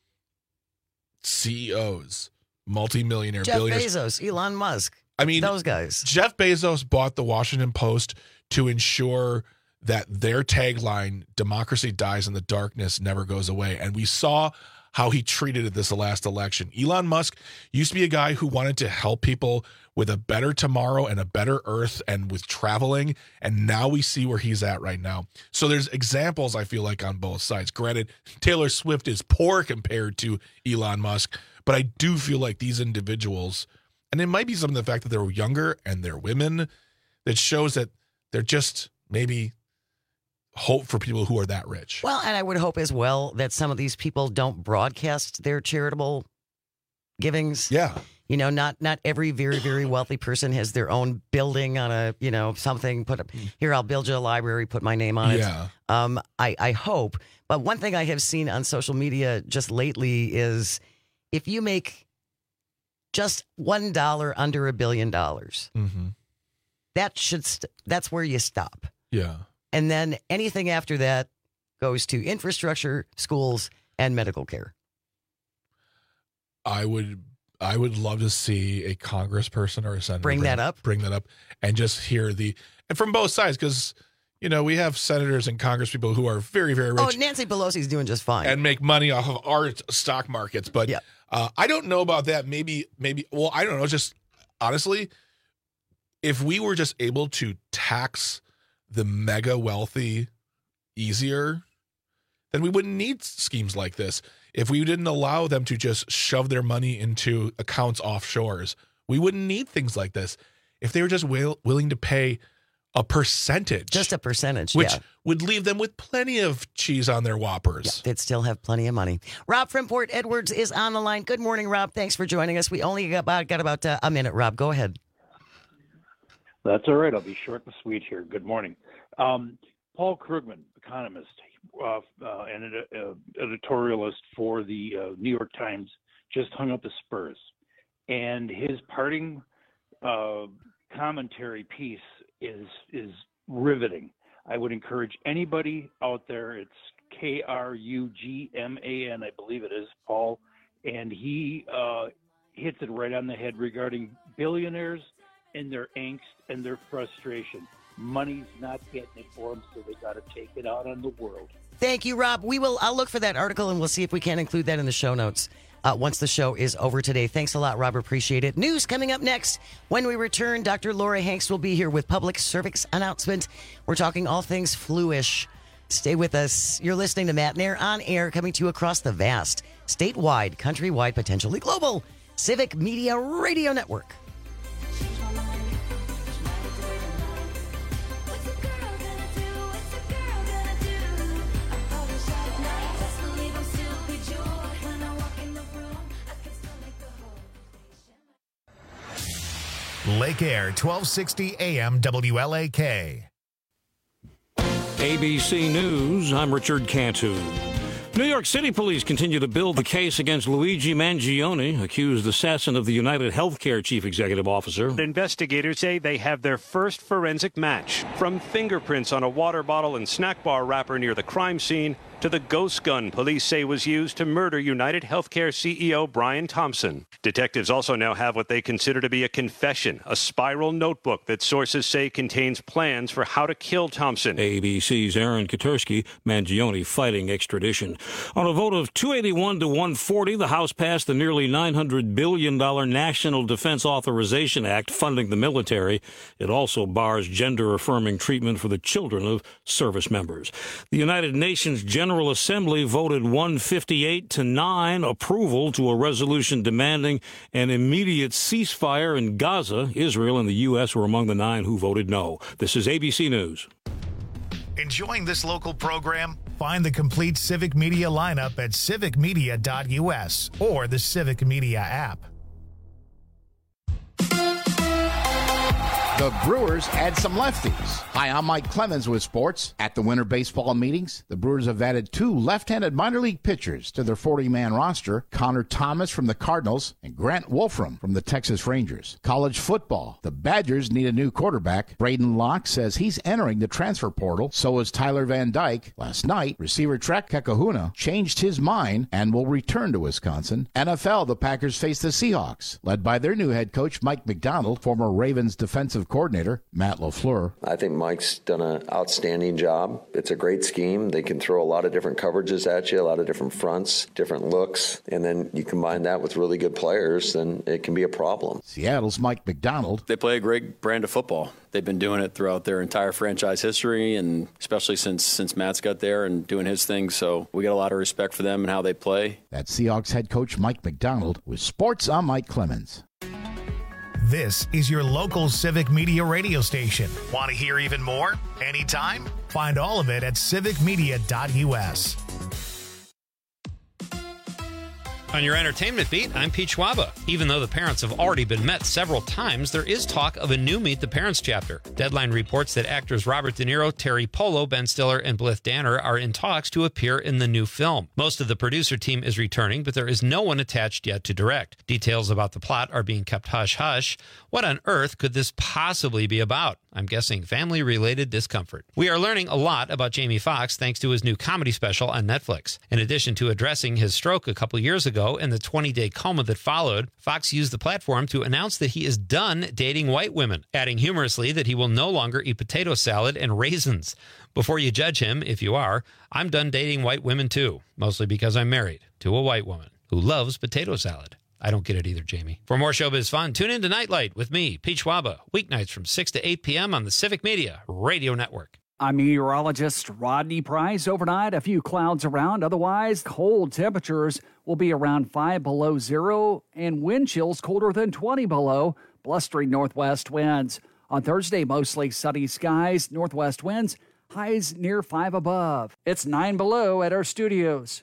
S17: C E Os, multimillionaire,
S16: Jeff
S17: billionaires,
S16: Bezos, Elon Musk,
S17: I mean,
S16: those guys.
S17: Jeff Bezos bought the Washington Post to ensure that their tagline, democracy dies in the darkness, never goes away. And we saw how he treated it this last election. Elon Musk used to be a guy who wanted to help people with a better tomorrow and a better earth and with traveling. And now we see where he's at right now. So there's examples, I feel like, on both sides. Granted, Taylor Swift is poor compared to Elon Musk, but I do feel like these individuals, and it might be some of the fact that they're younger and they're women, that shows that they're just maybe hope for people who are that rich.
S16: Well, and I would hope as well that some of these people don't broadcast their charitable givings.
S17: Yeah.
S16: You know, not not every very, very wealthy person has their own building on a, you know, something. Put up here, I'll build you a library, put my name on it.
S17: Yeah.
S16: Um, I, I hope. But one thing I have seen on social media just lately is if you make just one dollar under a billion dollars,
S17: mm-hmm.
S16: that should st- that's where you stop.
S17: Yeah.
S16: And then anything after that goes to infrastructure, schools, and medical care.
S17: I would I would love to see a congressperson or a senator
S16: Bring that up.
S17: Bring that up and just hear the, and from both sides, because, you know, we have senators and congresspeople who are very, very rich.
S16: Oh, Nancy Pelosi's doing just fine.
S17: And make money off of our stock markets. But
S16: yeah.
S17: uh, I don't know about that. Maybe, maybe, well, I don't know. Just honestly, if we were just able to tax the mega wealthy easier, then we wouldn't need schemes like this. If we didn't allow them to just shove their money into accounts offshores, we wouldn't need things like this. If they were just will, willing to pay a percentage.
S16: Just a percentage,
S17: which
S16: yeah.
S17: would leave them with plenty of cheese on their Whoppers.
S16: Yeah, they'd still have plenty of money. Rob from Port Edwards is on the line. Good morning, Rob. Thanks for joining us. We only got about, got about uh, a minute, Rob. Go ahead.
S2: That's all right. I'll be short and sweet here. Good morning. Um, Paul Krugman, economist, uh, uh, and an uh, editorialist for the uh, New York Times, just hung up the Spurs. And his parting uh, commentary piece is is riveting. I would encourage anybody out there, it's K R U G M A N, I believe it is, Paul, and he uh, hits it right on the head regarding billionaires and their angst and their frustration. Money's not getting it for them, so they got to take it out on the world.
S16: Thank you, Rob. We will. I'll look for that article, and we'll see if we can include that in the show notes uh, once the show is over today. Thanks a lot, Rob. Appreciate it. News coming up next. When we return, Doctor Laura Hanks will be here with public service announcement. We're talking all things flu-ish. Stay with us. You're listening to Matt Nair on air, coming to you across the vast, statewide, countrywide, potentially global Civic Media Radio Network.
S1: Lake Air, twelve sixty A M W L A K.
S4: A B C News, I'm Richard Cantu. New York City police continue to build the case against Luigi Mangione, accused assassin of the United Healthcare chief executive officer.
S5: Investigators say they have their first forensic match. From fingerprints on a water bottle and snack bar wrapper near the crime scene to the ghost gun police say was used to murder United Healthcare C E O Brian Thompson. Detectives also now have what they consider to be a confession, a spiral notebook that sources say contains plans for how to kill Thompson.
S4: A B C's Aaron Katersky, Mangione fighting extradition. On a vote of two eighty-one to one forty, the House passed the nearly nine hundred billion dollars National Defense Authorization Act funding the military. It also bars gender-affirming treatment for the children of service members. The United Nations General Assembly voted one fifty-eight to nine approval to a resolution demanding an immediate ceasefire in Gaza. Israel and the U S were among the nine who voted no. This is A B C News.
S1: Enjoying this local program? Find the complete Civic Media lineup at civic media dot U S or the Civic Media app.
S10: The Brewers add some lefties. Hi, I'm Mike Clemens with sports. At the winter baseball meetings, the Brewers have added two left-handed minor league pitchers to their forty-man roster, Connor Thomas from the Cardinals and Grant Wolfram from the Texas Rangers. College football, the Badgers need a new quarterback. Braden Locke says he's entering the transfer portal. So is Tyler Van Dyke. Last night, receiver Trek Kekahuna changed his mind and will return to Wisconsin. N F L, the Packers face the Seahawks, led by their new head coach, Mike Macdonald, former Ravens defensive coordinator Matt LaFleur.
S6: I think Mike's done an outstanding job. It's a great scheme. They can throw a lot of different coverages at you, a lot of different fronts, different looks, and then you combine that with really good players, then it can be a problem.
S10: Seattle's Mike Macdonald.
S7: They play a great brand of football. They've been doing it throughout their entire franchise history, and especially since since Matt's got there and doing his thing. So we got a lot of respect for them and how they play.
S10: That's Seahawks head coach Mike Macdonald. With sports, I'm Mike Clemens.
S1: This is your local Civic Media radio station. Want to hear even more? Anytime? Find all of it at civic media dot U S.
S13: On your entertainment beat, I'm Pete Schwaba. Even though the parents have already been met several times, there is talk of a new Meet the Parents chapter. Deadline reports that actors Robert De Niro, Terry Polo, Ben Stiller, and Blythe Danner are in talks to appear in the new film. Most of the producer team is returning, but there is no one attached yet to direct. Details about the plot are being kept hush-hush. What on earth could this possibly be about? I'm guessing family-related discomfort. We are learning a lot about Jamie Foxx thanks to his new comedy special on Netflix. In addition to addressing his stroke a couple years ago and the twenty-day coma that followed, Foxx used the platform to announce that he is done dating white women, adding humorously that he will no longer eat potato salad and raisins. Before you judge him, if you are, I'm done dating white women too, mostly because I'm married to a white woman who loves potato salad. I don't get it either, Jamie. For more showbiz fun, tune in to Nightlight with me, Pete Schwaba, weeknights from six to eight p.m. on the Civic Media Radio Network.
S14: I'm meteorologist Rodney Price. Overnight, a few clouds around. Otherwise, cold temperatures will be around five below zero and wind chills colder than twenty below, blustering northwest winds. On Thursday, mostly sunny skies, northwest winds, highs near five above. It's nine below at our studios.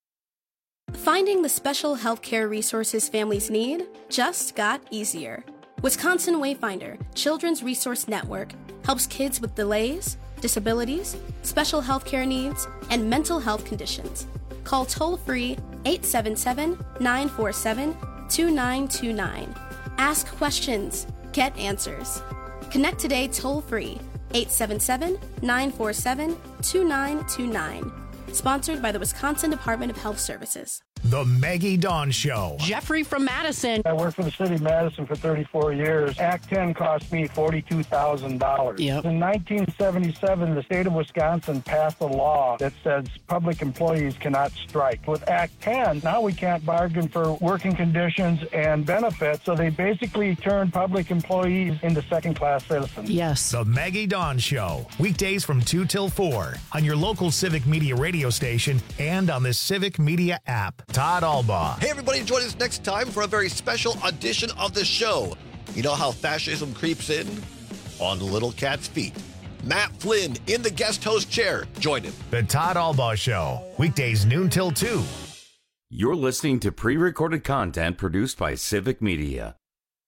S8: Finding the special healthcare resources families need just got easier. Wisconsin Wayfinder Children's Resource Network helps kids with delays, disabilities, special healthcare needs, and mental health conditions. Call toll-free eight seven seven, nine four seven, two nine two nine. Ask questions. Get answers. Connect today toll-free eight seven seven, nine four seven, two nine two nine. Sponsored by the Wisconsin Department of Health Services.
S1: The Maggie Dawn Show.
S11: Jeffrey from Madison.
S12: I worked for the city of Madison for thirty-four years. Act ten cost me forty-two thousand dollars.
S11: Yep.
S12: In nineteen seventy-seven, the state of Wisconsin passed a law that says public employees cannot strike. With Act ten, now we can't bargain for working conditions and benefits, so they basically turned public employees into second-class citizens.
S11: Yes.
S1: The Maggie Dawn Show. Weekdays from two till four on your local Civic Media radio station and on the Civic Media app. Todd Albaugh.
S22: Hey, everybody, join us next time for a very special edition of the show. You know how fascism creeps in? On little cat's feet. Matt Flynn in the guest host chair. Join him.
S1: The Todd Albaugh Show. Weekdays noon till two.
S15: You're listening to pre-recorded content produced by Civic Media.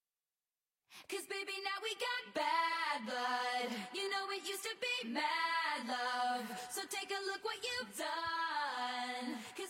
S28: Cause baby, now we got bad blood. You know it used to be mad love. So take a look what you've done. Cause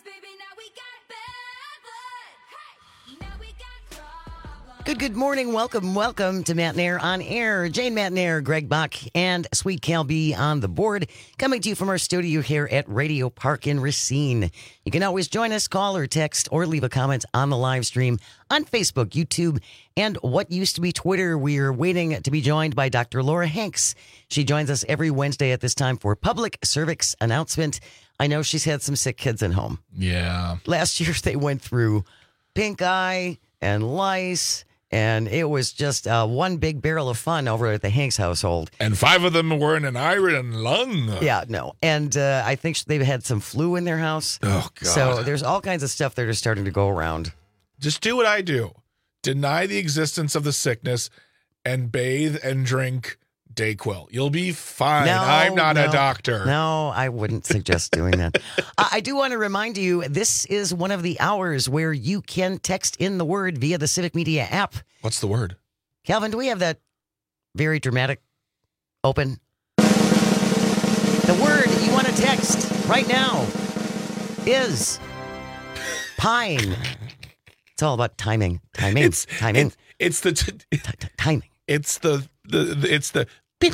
S16: Good, good morning. Welcome, welcome to Matt Nair on Air. Jane Matt Nair, Greg Bach, and Sweet Cal B on the board. Coming to you from our studio here at Radio Park in Racine. You can always join us, call or text, or leave a comment on the live stream on Facebook, YouTube, and what used to be Twitter. We're waiting to be joined by Doctor Laura Hanks. She joins us every Wednesday at this time for public cervix announcement. I know she's had some sick kids at home.
S17: Yeah.
S16: Last year they went through pink eye and lice, and it was just uh, one big barrel of fun over at the Hanks household.
S17: And five of them were in an iron lung.
S16: Yeah, no. And uh, I think they've had some flu in their house.
S17: Oh, God.
S16: So there's all kinds of stuff that are starting to go around.
S17: Just do what I do. Deny the existence of the sickness and bathe and drink Dayquil. You'll be fine.
S16: No,
S17: I'm not
S16: no,
S17: a doctor.
S16: No, I wouldn't suggest doing that. uh, I do want to remind you, this is one of the hours where you can text in the word via the Civic Media app.
S17: What's the word?
S16: Calvin, do we have that very dramatic open? The word you want to text right now is pine. It's all about timing. Timing.
S17: It's
S16: timing.
S17: It, it's the t-
S16: t- t- timing.
S17: It's the, the, the it's the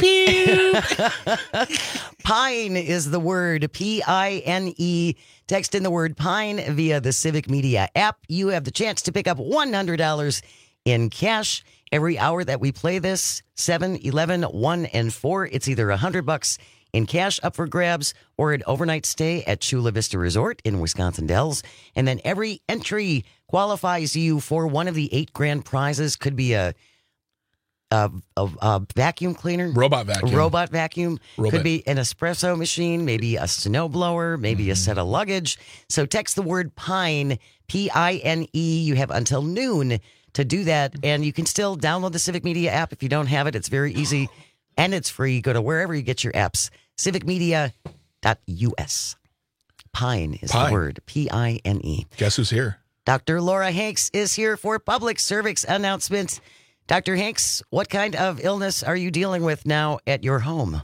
S16: Pine is the word, P I N E. Text in the word pine via the Civic Media app. You have the chance to pick up one hundred dollars in cash every hour that we play this. seven, eleven, one, and four. It's either one hundred bucks in cash up for grabs or an overnight stay at Chula Vista Resort in Wisconsin Dells. And then every entry qualifies you for one of the eight grand prizes. Could be a A, a, a vacuum cleaner,
S17: robot vacuum,
S16: a robot vacuum.
S17: Robot.
S16: Could be an espresso machine, maybe a snowblower, maybe mm. a set of luggage. So text the word pine, P I N E. You have until noon to do that, and you can still download the Civic Media app if you don't have it. It's very easy, and it's free. Go to wherever you get your apps. civic media dot U S. Pine is
S17: Pine.
S16: the word, P I N E.
S17: Guess who's here?
S16: Doctor Laura Hanks is here for public cervix announcement. Doctor Hanks, what kind of illness are you dealing with now at your home?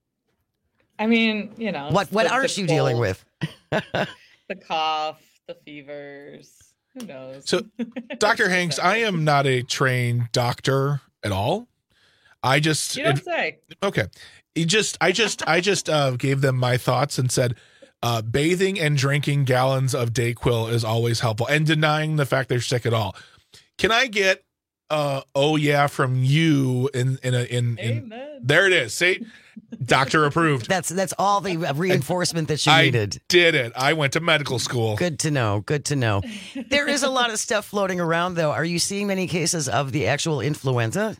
S3: I mean, you know.
S16: What what
S3: the,
S16: are
S3: the
S16: you
S3: cold,
S16: dealing with?
S3: The cough, the fevers. Who knows?
S17: So, Doctor Hanks, I am not a trained doctor at all. I just
S3: You don't
S17: it,
S3: say.
S17: Okay. You just I just I just uh, gave them my thoughts and said uh, bathing and drinking gallons of Dayquil is always helpful, and denying the fact they're sick at all. Can I get Uh, oh yeah, from you in in a in, in there it is. See, doctor approved.
S16: That's that's all the reinforcement that you
S17: I
S16: needed.
S17: Did it? I went to medical school.
S16: Good to know. Good to know. There is a lot of stuff floating around, though. Are you seeing many cases of the actual influenza?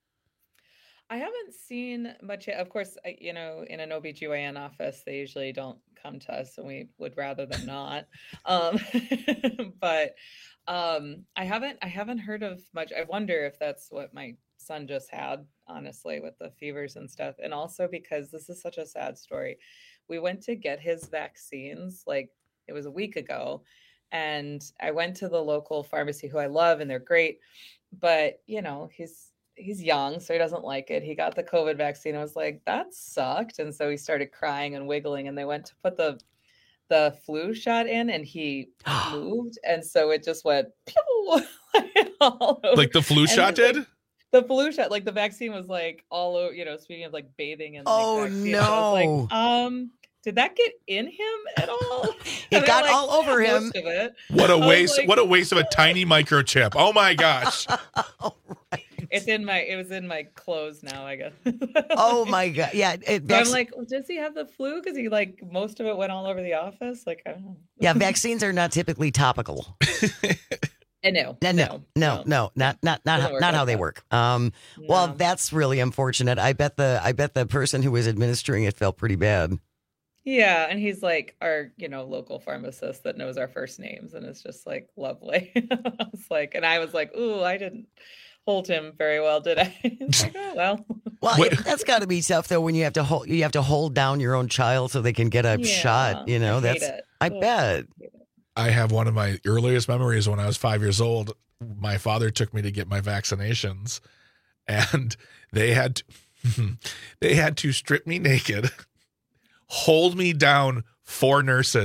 S3: I haven't seen much yet. Of course, I, you know, in an O B G Y N office, they usually don't come to us, and we would rather them not. Um, but. Um, I haven't, I haven't heard of much. I wonder if that's what my son just had, honestly, with the fevers and stuff. And also because this is such a sad story. We went to get his vaccines, like it was a week ago. And I went to the local pharmacy who I love and they're great, but you know, he's, he's young, so he doesn't like it. He got the COVID vaccine. I was like, that sucked. And so he started crying and wiggling, and they went to put the the flu shot in, and he moved, and so it just went pew, all over.
S17: Like the flu
S3: and
S17: shot
S3: like,
S17: did?
S3: The flu shot, like the vaccine was like all over, you know, speaking of like bathing and like,
S16: oh
S3: vaccine,
S16: no.
S3: I was like, um, did that get in him at all?
S16: It got like, all over him.
S3: Most of it.
S17: What a waste,
S3: like,
S17: what a waste of a tiny microchip. Oh my gosh.
S16: Right.
S3: It's in my, it was in my clothes now, I guess.
S16: Oh my God. Yeah. It,
S3: so I'm like, well, does he have the flu? Because he like, most of it went all over the office. Like, I don't know.
S16: Yeah. Vaccines are not typically topical.
S3: I know.
S16: No, no, no, no, not not not how, not how they work. Um, no. Well, that's really unfortunate. I bet the I bet the person who was administering it felt pretty bad.
S3: Yeah, and he's like our, you know, local pharmacist that knows our first names, and it's just like lovely. I was like, and I was like, ooh, I didn't hold him very well, did I? Like, oh, well,
S16: well, it, that's got to be tough though when you have to hold you have to hold down your own child so they can get a
S3: yeah,
S16: shot. You know,
S3: I
S16: that's
S3: it.
S16: I
S3: oh,
S16: bet.
S3: I
S17: I have one of my earliest memories when I was five years old. My father took me to get my vaccinations, and they had to, they had to strip me naked, hold me down, four nurses,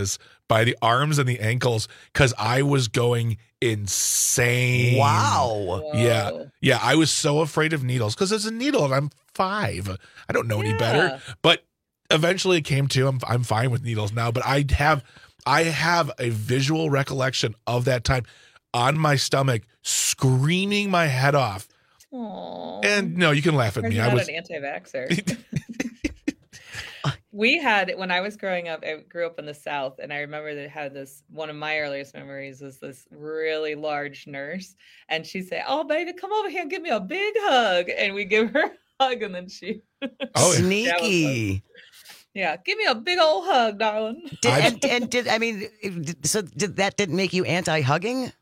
S17: by the arms and the ankles because I was going insane.
S16: Wow.
S17: Yeah. Yeah. I was so afraid of needles because it's a needle and I'm five. I don't know yeah. any better. But eventually it came to I'm I'm fine with needles now. But I have I have a visual recollection of that time on my stomach, screaming my head off.
S3: Aww.
S17: And no, you can laugh at
S3: You're
S17: me.
S3: not
S17: I was
S3: an anti-vaxxer. We had, when I was growing up, I grew up in the South, and I remember that I had this, one of my earliest memories was this really large nurse, and she'd say, "Oh, baby, come over here and give me a big hug." And we give her a hug, and then she...
S16: Oh, sneaky.
S3: Yeah, give me a big old hug, darling.
S16: Did, and, and did, I mean, so did that didn't make you anti-hugging?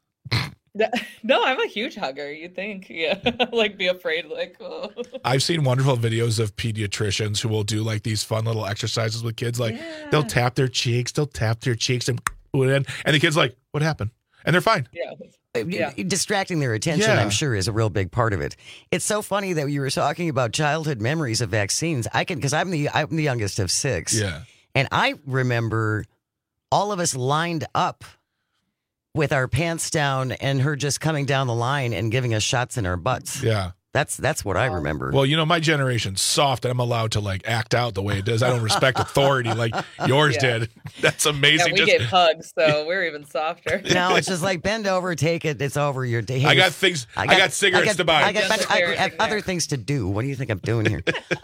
S3: No, I'm a huge hugger. You think, yeah, like be afraid, like. Oh.
S17: I've seen wonderful videos of pediatricians who will do like these fun little exercises with kids. Like yeah. they'll tap their cheeks, they'll tap their cheeks, and and the kid's like, "What happened?" And they're fine.
S3: Yeah.
S16: Yeah. Distracting their attention,
S17: yeah.
S16: I'm sure, is a real big part of it. It's so funny that you were talking about childhood memories of vaccines. I can, because I'm the I'm the youngest of six.
S17: Yeah,
S16: and I remember all of us lined up with our pants down and her just coming down the line and giving us shots in our butts.
S17: Yeah.
S16: That's that's what I remember.
S17: Well, you know, my generation's soft and I'm allowed to like act out the way it does. I don't respect authority like yours
S3: Yeah.
S17: did. That's amazing.
S3: Yeah, we
S17: Just,
S3: get hugs, so we're even softer.
S16: No, it's just like bend over, take it, it's over. Your day.
S17: I got things, I got, I got cigarettes
S16: I got,
S17: to buy.
S16: I got, but I have other things to do. What do you think I'm doing here?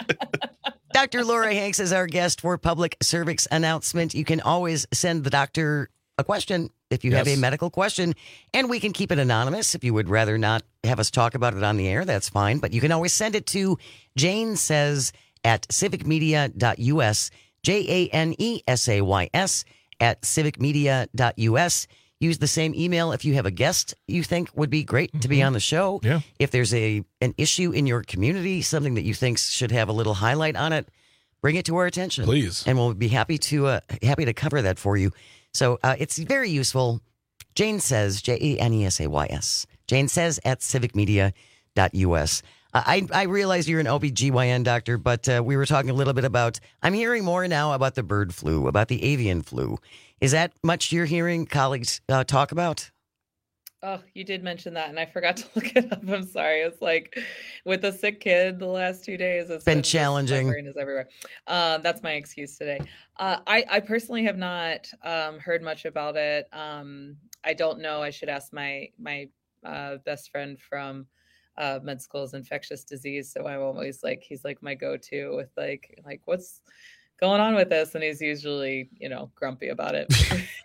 S16: Doctor Laura Hanks is our guest for public service announcement. You can always send the doctor a question if you
S17: Yes.
S16: have a medical question, and we can keep it anonymous. If you would rather not have us talk about it on the air, that's fine. But you can always send it to Jane Says at civic media dot U S, J A N E S A Y S at civic media dot U S. Use the same email if you have a guest you think would be great mm-hmm. to be on the show.
S17: Yeah.
S16: If there's a an issue in your community, something that you think should have a little highlight on it, bring it to our attention.
S17: Please.
S16: And we'll be happy to uh, happy to cover that for you. So uh, it's very useful. Jane Says, J A N E S A Y S. Jane Says at civic media dot U S. Uh, I, I realize you're an O B G Y N doctor, but uh, we were talking a little bit about, I'm hearing more now about the bird flu, about the avian flu. Is that much you're hearing colleagues uh, talk about?
S3: Oh, you did mention that, and I forgot to look it up. I'm sorry. It's like with a sick kid the last two days. It's
S16: been challenging.
S3: My brain is everywhere. Um, that's my excuse today. Uh, I, I personally have not um, heard much about it. Um, I don't know. I should ask my my uh, best friend from uh, med school's infectious disease. So I'm always like, he's like my go-to with like like what's going on with this, and he's usually, you know, grumpy about it.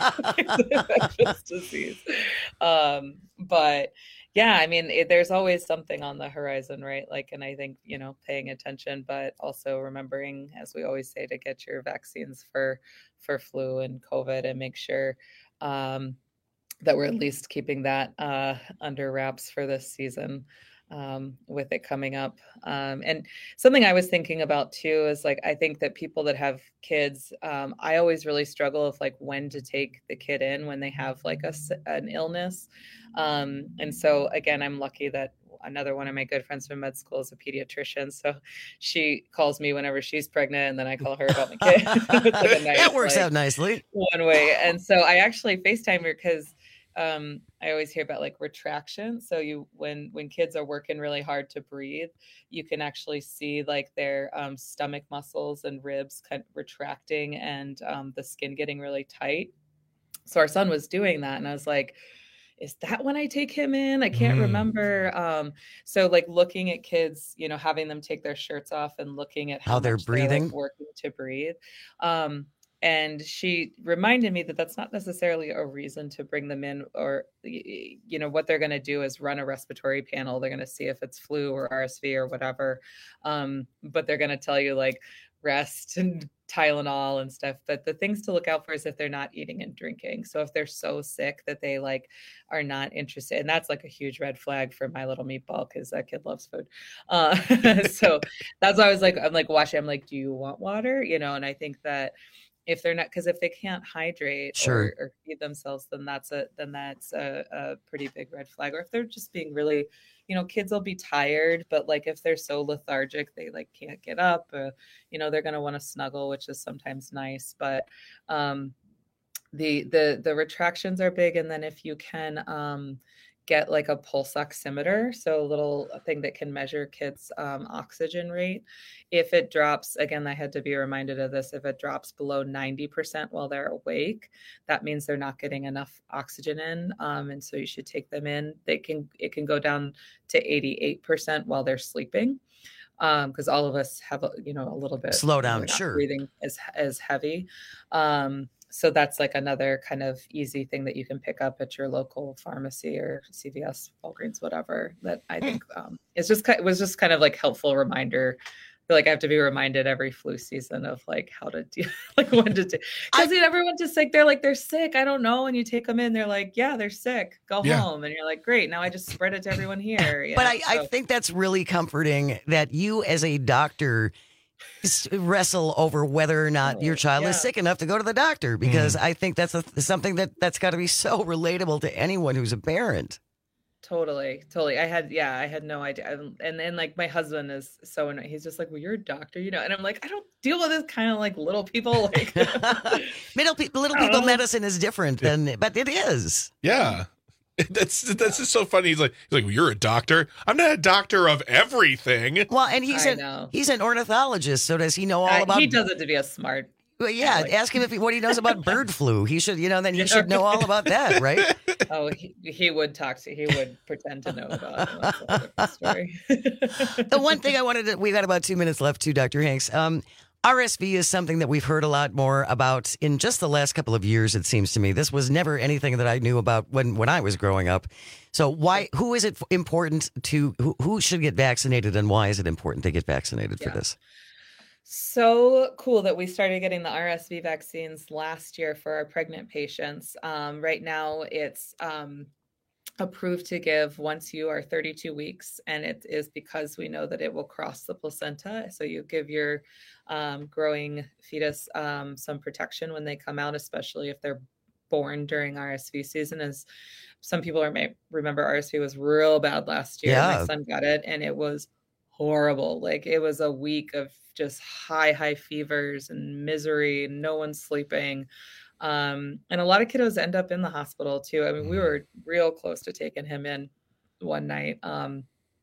S3: Infectious disease. Um, but yeah, I mean, it, there's always something on the horizon, right? Like, and I think, you know, paying attention, but also remembering, as we always say, to get your vaccines for for flu and COVID, and make sure um, that we're at least keeping that uh, under wraps for this season. Um, with it coming up. Um, and something I was thinking about too is like, I think that people that have kids, um, I always really struggle with like when to take the kid in when they have like a, an illness. Um, and so again, I'm lucky that another one of my good friends from med school is a pediatrician. So she calls me whenever she's pregnant, and then I call her about my kid. It's like a nice,
S16: that works
S3: like,
S16: out nicely.
S3: One way. And so I actually FaceTime her because um, I always hear about like retraction. So you, when, when kids are working really hard to breathe, you can actually see like their um, stomach muscles and ribs kind of retracting, and um, the skin getting really tight. So our son was doing that. And I was like, is that when I take him in? I can't mm. remember. Um, so like looking at kids, you know, having them take their shirts off and looking at how,
S16: how they're breathing,
S3: they're, like, working to breathe. Um, And she reminded me that that's not necessarily a reason to bring them in, or, you know, what they're going to do is run a respiratory panel. They're going to see if it's flu or R S V or whatever. Um, but they're going to tell you like rest and Tylenol and stuff. But the things to look out for is if they're not eating and drinking. So if they're so sick that they like are not interested, and that's like a huge red flag for my little meatball, because that kid loves food. Uh, so that's why I was like, I'm like watching, I'm like, do you want water? You know, and I think that if they're not, because if they can't hydrate
S16: sure.
S3: or, or feed themselves, then that's a then that's a, a pretty big red flag. Or if they're just being really, you know, kids will be tired, but like if they're so lethargic, they like can't get up, uh, you know, they're going to want to snuggle, which is sometimes nice. But um, the the the retractions are big, and then if you can um, get like a pulse oximeter, so a little thing that can measure kids' um, oxygen rate. If it drops, again, I had to be reminded of this, if it drops below ninety percent while they're awake, that means they're not getting enough oxygen in. Um, and so you should take them in. They can, it can go down to eighty-eight percent while they're sleeping. Um, cause all of us have, a, you know, a little bit
S16: slow down,
S3: we're not
S16: sure.
S3: breathing as, as heavy. Um, So that's like another kind of easy thing that you can pick up at your local pharmacy or C V S, Walgreens, whatever. That I think um, it's just it was just kind of like helpful reminder. I feel like I have to be reminded every flu season of like how to deal, like when to do. Because everyone's just like they're like they're sick. I don't know. And you take them in, they're like, yeah, they're sick. Go
S16: Yeah.
S3: home, and you're like, great. Now I just spread it to everyone here. you
S16: But
S3: know?
S16: I, I
S3: So-
S16: think that's really comforting that you as a doctor s- wrestle over whether or not your child is
S3: yeah.
S16: sick enough to go to the doctor, because I think that's a, something that that's got to be so relatable to anyone who's a parent.
S3: Totally, totally. I had, yeah, I had no idea. And and then like my husband is so annoying. He's just like, well, you're a doctor, you know? And I'm like, I don't deal with this kind of like little people. Like
S16: Middle pe- little
S3: I don't
S16: people
S3: know.
S16: medicine is different than, but it is.
S17: Yeah. That's that's just so funny. He's like, he's like, well, you're a doctor. I'm not a doctor of everything.
S16: Well, and he's
S3: I
S16: an
S3: know.
S16: he's an ornithologist, so does he know all
S3: Uh,
S16: about?
S3: he does it to be a smart.
S16: Well, yeah,
S3: like-
S16: ask him if he, what he knows about bird flu. He should, you know, then he should know all about that, right?
S3: Oh, he, he would talk to, he would pretend to know about it. That's a different story.
S16: The one thing I wanted to, we got about two minutes left too, Doctor Hanks. Um, R S V is something that we've heard a lot more about in just the last couple of years, it seems to me. This was never anything that I knew about when, when I was growing up. So why, who is it important to, who, who should get vaccinated, and why is it important to get vaccinated for
S3: Yeah.
S16: this?
S3: So cool that we started getting the R S V vaccines last year for our pregnant patients. Um, right now it's um, approved to give once you are thirty-two weeks, and it is because we know that it will cross the placenta. So you give your um, growing fetus um, some protection when they come out, especially if they're born during R S V season. As some people are may remember, R S V was real bad last year.
S16: Yeah.
S3: My son got it, and it was horrible. Like it was a week of just high, high fevers and misery, no one's sleeping. Um, and a lot of kiddos end up in the hospital too. I mean, we were real close to taking him in one night. Um,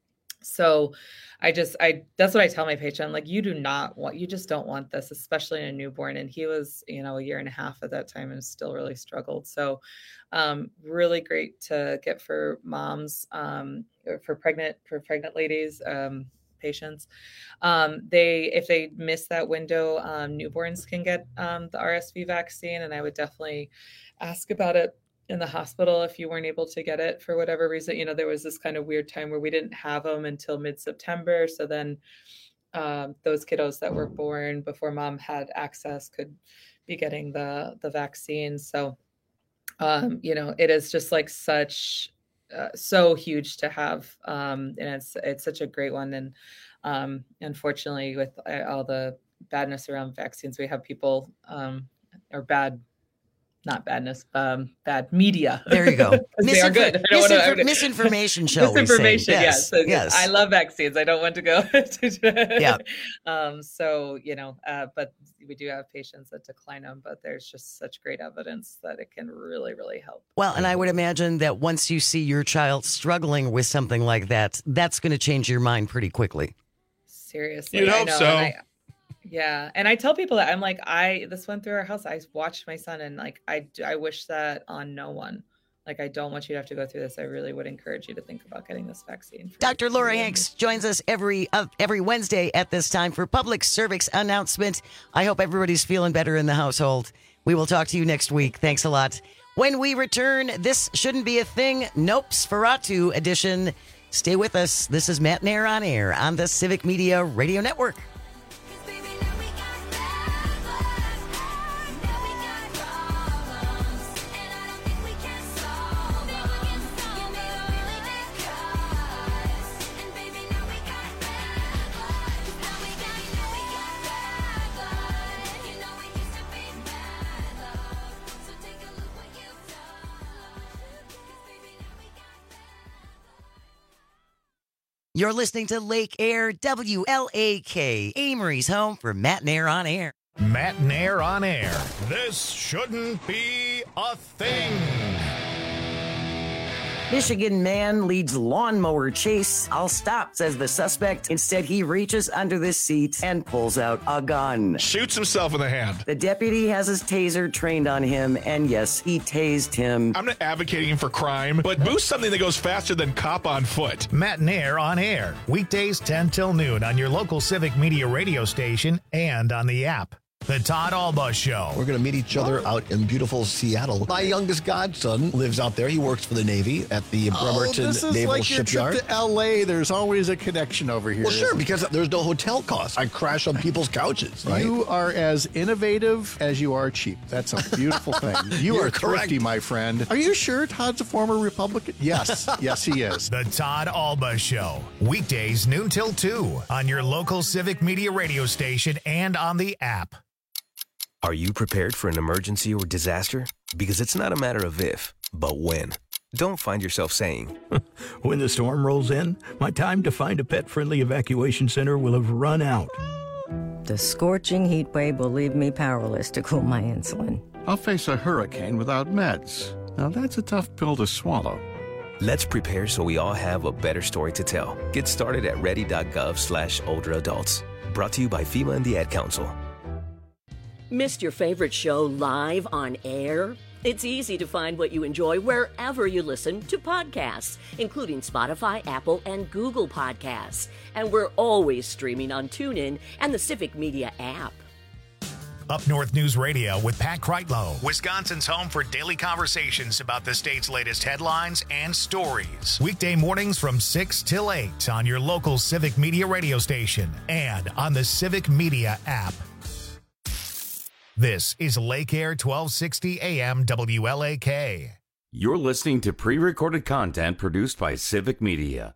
S3: so I just, I, that's what I tell my patient, like, you do not want, you just don't want this, especially in a newborn. And he was, you know, a year and a half at that time and still really struggled. So, um, really great to get for moms, um, or for pregnant, for pregnant ladies, um, patients. Um, they, if they miss that window, um, newborns can get um, the R S V vaccine. And I would definitely ask about it in the hospital if you weren't able to get it for whatever reason. You know, there was this kind of weird time where we didn't have them until mid-September. So then um, those kiddos that were born before mom had access could be getting the, the vaccine. So, um, you know, it is just like such Uh, so huge to have, um, and it's it's such a great one. And um, unfortunately, with uh, all the badness around vaccines, we have people um, or bad, not badness, um, bad media.
S16: There you go.
S3: They are good. I don't wanna-
S16: Misinfor- misinformation, shall we say.
S3: Misinformation,
S16: Yes,
S3: yes. So
S16: yes.
S3: I love vaccines. I don't want to go.
S16: Yeah.
S3: Um, so, you know, uh, but we do have patients that decline them, but there's just such great evidence that it can really, really help.
S16: Well, and I would imagine that once you see your child struggling with something like that, that's going to change your mind pretty quickly.
S3: Seriously.
S17: You'd
S3: I
S17: hope
S3: know,
S17: so.
S3: and I- yeah. And I tell people that I'm like, I, this went through our house. I watched my son, and like, I, I wish that on no one. Like, I don't want you to have to go through this. I really would encourage you to think about getting this vaccine. for-
S16: Doctor Laura
S3: for you.
S16: Hanks joins us every uh, every Wednesday at this time for Public Service Announcement. I hope everybody's feeling better in the household. We will talk to you next week. Thanks a lot. When we return, this shouldn't be a thing. Nope, Sferatu edition. Stay with us. This is Matt Nair on Air on the Civic Media Radio Network. You're listening to Lake Air, W L A K, Amory's home for Matt Nair on Air.
S1: Matt Nair on Air. This shouldn't be a thing.
S16: Michigan man leads lawnmower chase. I'll stop, says the suspect. Instead, he reaches under the seat and pulls out a gun.
S17: Shoots himself in the hand.
S16: The deputy has his taser trained on him, and yes, he tased him.
S17: I'm not advocating for crime, but boost something that goes faster than cop on foot.
S1: Matt and Air on air. Weekdays ten till noon on your local Civic Media radio station and on the app. The Todd Alba Show.
S22: We're going to meet each other out in beautiful Seattle. My youngest godson lives out there. He works for the Navy at the Bremerton
S9: oh, this is
S22: Naval
S9: like
S22: Shipyard.
S9: Your trip to L A. There's always a connection over here.
S22: Well, sure, because there's no hotel costs. I crash on people's couches, right?
S9: You are as innovative as you are cheap. That's a beautiful thing. You
S22: You're
S9: are
S22: correct.
S9: thrifty, my friend. Are you sure Todd's a former Republican? Yes. Yes, he is.
S1: The Todd Alba Show. Weekdays noon till two on your local Civic Media radio station and on the app.
S11: Are you prepared for an emergency or disaster? Because it's not a matter of if, but when. Don't find yourself saying,
S18: when the storm rolls in, my time to find a pet-friendly evacuation center will have run out.
S19: The scorching heat wave will leave me powerless to cool my insulin.
S10: I'll face a hurricane without meds. Now that's a tough pill to swallow.
S11: Let's prepare so we all have a better story to tell. Get started at ready.gov slash older adults. Brought to you by FEMA and the Ad Council.
S26: Missed your favorite show live on air? It's easy to find what you enjoy wherever you listen to podcasts, including Spotify, Apple, and Google Podcasts. And we're always streaming on TuneIn and the Civic Media app.
S1: Up North News Radio with Pat Kreitlow, Wisconsin's home for daily conversations about the state's latest headlines and stories. Weekday mornings from six till eight on your local Civic Media radio station and on the Civic Media app. This is Lake Air twelve sixty A M W L A K.
S15: You're listening to pre-recorded content produced by Civic Media.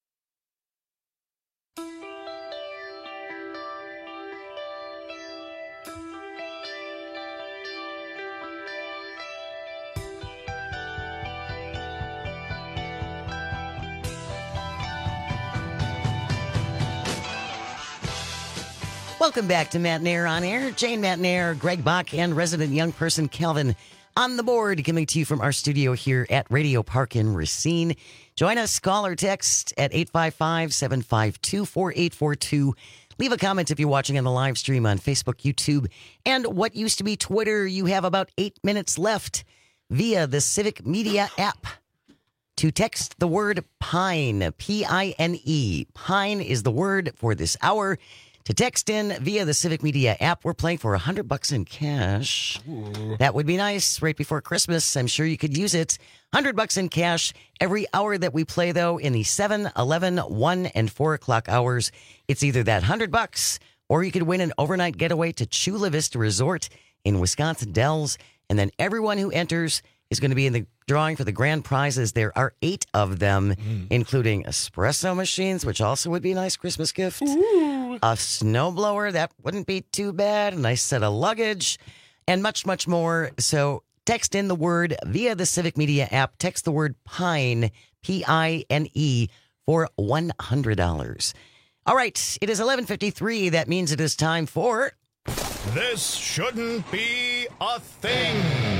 S16: Welcome back to Matt and Air on Air. Jane Matt and Air, Greg Bach, and resident young person Calvin on the board, coming to you from our studio here at Radio Park in Racine. Join us, call or text at eight five five, seven five two, four eight four two. Leave a comment if you're watching on the live stream on Facebook, YouTube, and what used to be Twitter. You have about eight minutes left via the Civic Media app to text the word PINE, P I N E. PINE is the word for this hour. To text in via the Civic Media app, we're playing for one hundred bucks in cash. Ooh. That would be nice right before Christmas. I'm sure you could use it. one hundred bucks in cash every hour that we play, though, in the seven, eleven, one, and four o'clock hours. It's either that one hundred bucks or you could win an overnight getaway to Chula Vista Resort in Wisconsin Dells. And then everyone who enters is going to be in the drawing for the grand prizes. There are eight of them, mm. including espresso machines, which also would be a nice Christmas gift. Ooh. A snowblower, that wouldn't be too bad. A nice set of luggage, and much, much more. So text in the word via the Civic Media app. Text the word PINE, P I N E, for one hundred dollars. All right, it is eleven fifty-three. That means it is time for...
S1: This Shouldn't Be a Thing.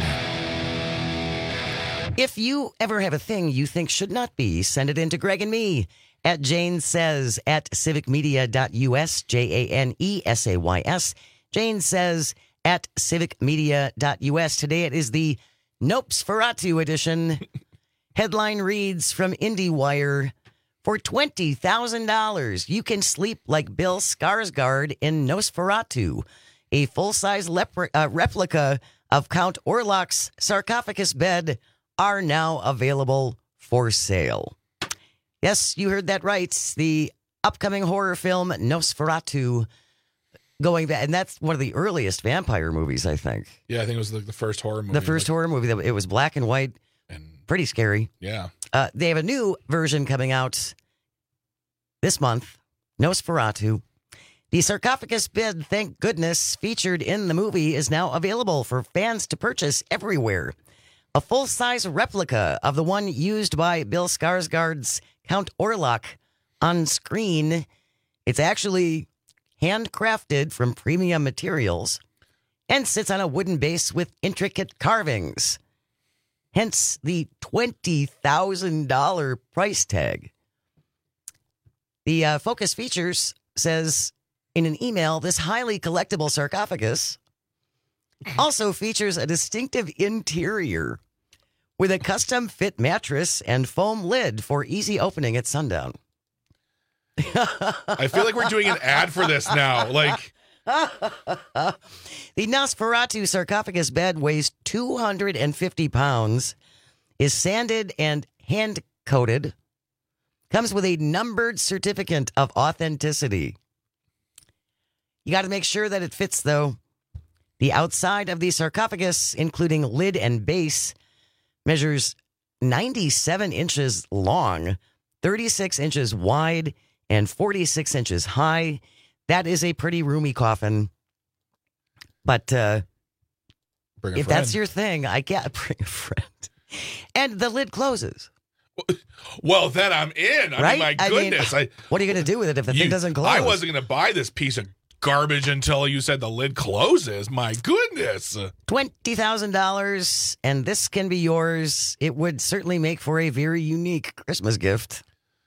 S16: If you ever have a thing you think should not be, send it in to Greg and me at Jane Says at civic media dot U S, J A N E S A Y S. Jane Says at civic media dot U S. Today it is the Nosferatu edition. Headline reads from IndieWire, for twenty thousand dollars, you can sleep like Bill Skarsgård in Nosferatu, a full-size lepre- uh, replica of Count Orlok's sarcophagus bed are now available for sale. Yes, you heard that right. The upcoming horror film Nosferatu, going back, and that's one of the earliest vampire movies, I think.
S17: Yeah, I think it was like the first horror movie.
S16: The first like, horror movie. It was black and white, and pretty scary.
S17: Yeah.
S16: Uh, they have a new version coming out this month, Nosferatu. The sarcophagus bed, thank goodness, featured in the movie is now available for fans to purchase everywhere. A full-size replica of the one used by Bill Skarsgård's Count Orlok on screen. It's actually handcrafted from premium materials and sits on a wooden base with intricate carvings. hence the twenty thousand dollars price tag. The uh, Focus Features says in an email, this highly collectible sarcophagus also features a distinctive interior with a custom fit mattress and foam lid for easy opening at sundown.
S17: I feel like we're doing an ad for this now. Like
S16: the Nosferatu sarcophagus bed weighs two hundred fifty pounds, is sanded and hand coated, comes with a numbered certificate of authenticity. You got to make sure that it fits, though. The outside of the sarcophagus, including lid and base, measures ninety-seven inches long, thirty-six inches wide, and forty-six inches high. That is a pretty roomy coffin. But uh,
S17: Bring a
S16: if
S17: friend.
S16: that's your thing, I can't bring a friend. And the lid closes.
S17: Well, then I'm in. I
S16: Right?
S17: mean, my
S16: I mean,
S17: goodness. I,
S16: what are you going to do with it if the
S17: you-
S16: thing doesn't close?
S17: I wasn't going to buy this piece of garbage until you said the lid closes. My goodness.
S16: twenty thousand dollars, and this can be yours. It would certainly make for a very unique Christmas gift.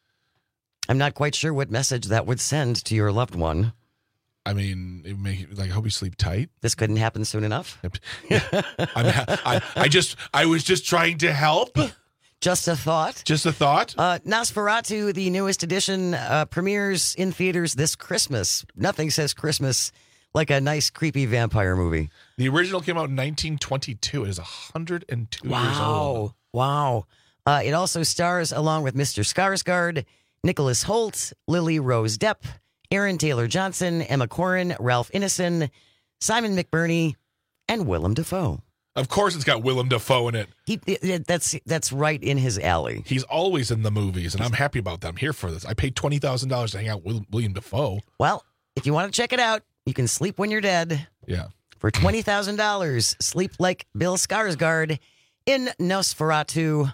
S16: I'm not quite sure what message that would send to your loved one.
S17: I mean, it would make like I hope you sleep tight.
S16: This couldn't happen soon enough.
S17: I'm, I, I just, I was just trying to help.
S16: Just a thought.
S17: Just a thought.
S16: Uh, Nosferatu, the newest edition, uh, premieres in theaters this Christmas. Nothing says Christmas like a nice, creepy vampire movie.
S17: The original came out in nineteen twenty-two. It is one hundred two
S16: wow.
S17: years old.
S16: Wow. Uh, it also stars, along with Mister Skarsgård, Nicholas Hoult, Lily Rose Depp, Aaron Taylor Johnson, Emma Corrin, Ralph Ineson, Simon McBurney, and Willem Dafoe.
S17: Of course, it's got Willem Dafoe in it.
S16: He that's that's right in his alley.
S17: He's always in the movies, and I'm happy about that. I'm here for this. I paid twenty thousand dollars to hang out with William Dafoe.
S16: Well, if you want to check it out, you can sleep when you're dead.
S17: Yeah.
S16: For twenty thousand dollars, sleep like Bill Skarsgård in Nosferatu.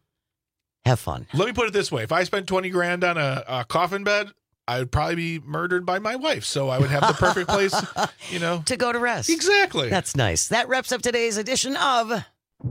S16: Have fun.
S17: Let me put it this way: if I spent twenty grand on a, a coffin bed, I would probably be murdered by my wife. So I would have the perfect place, you know,
S16: to go to rest.
S17: Exactly.
S16: That's nice. That wraps up today's edition of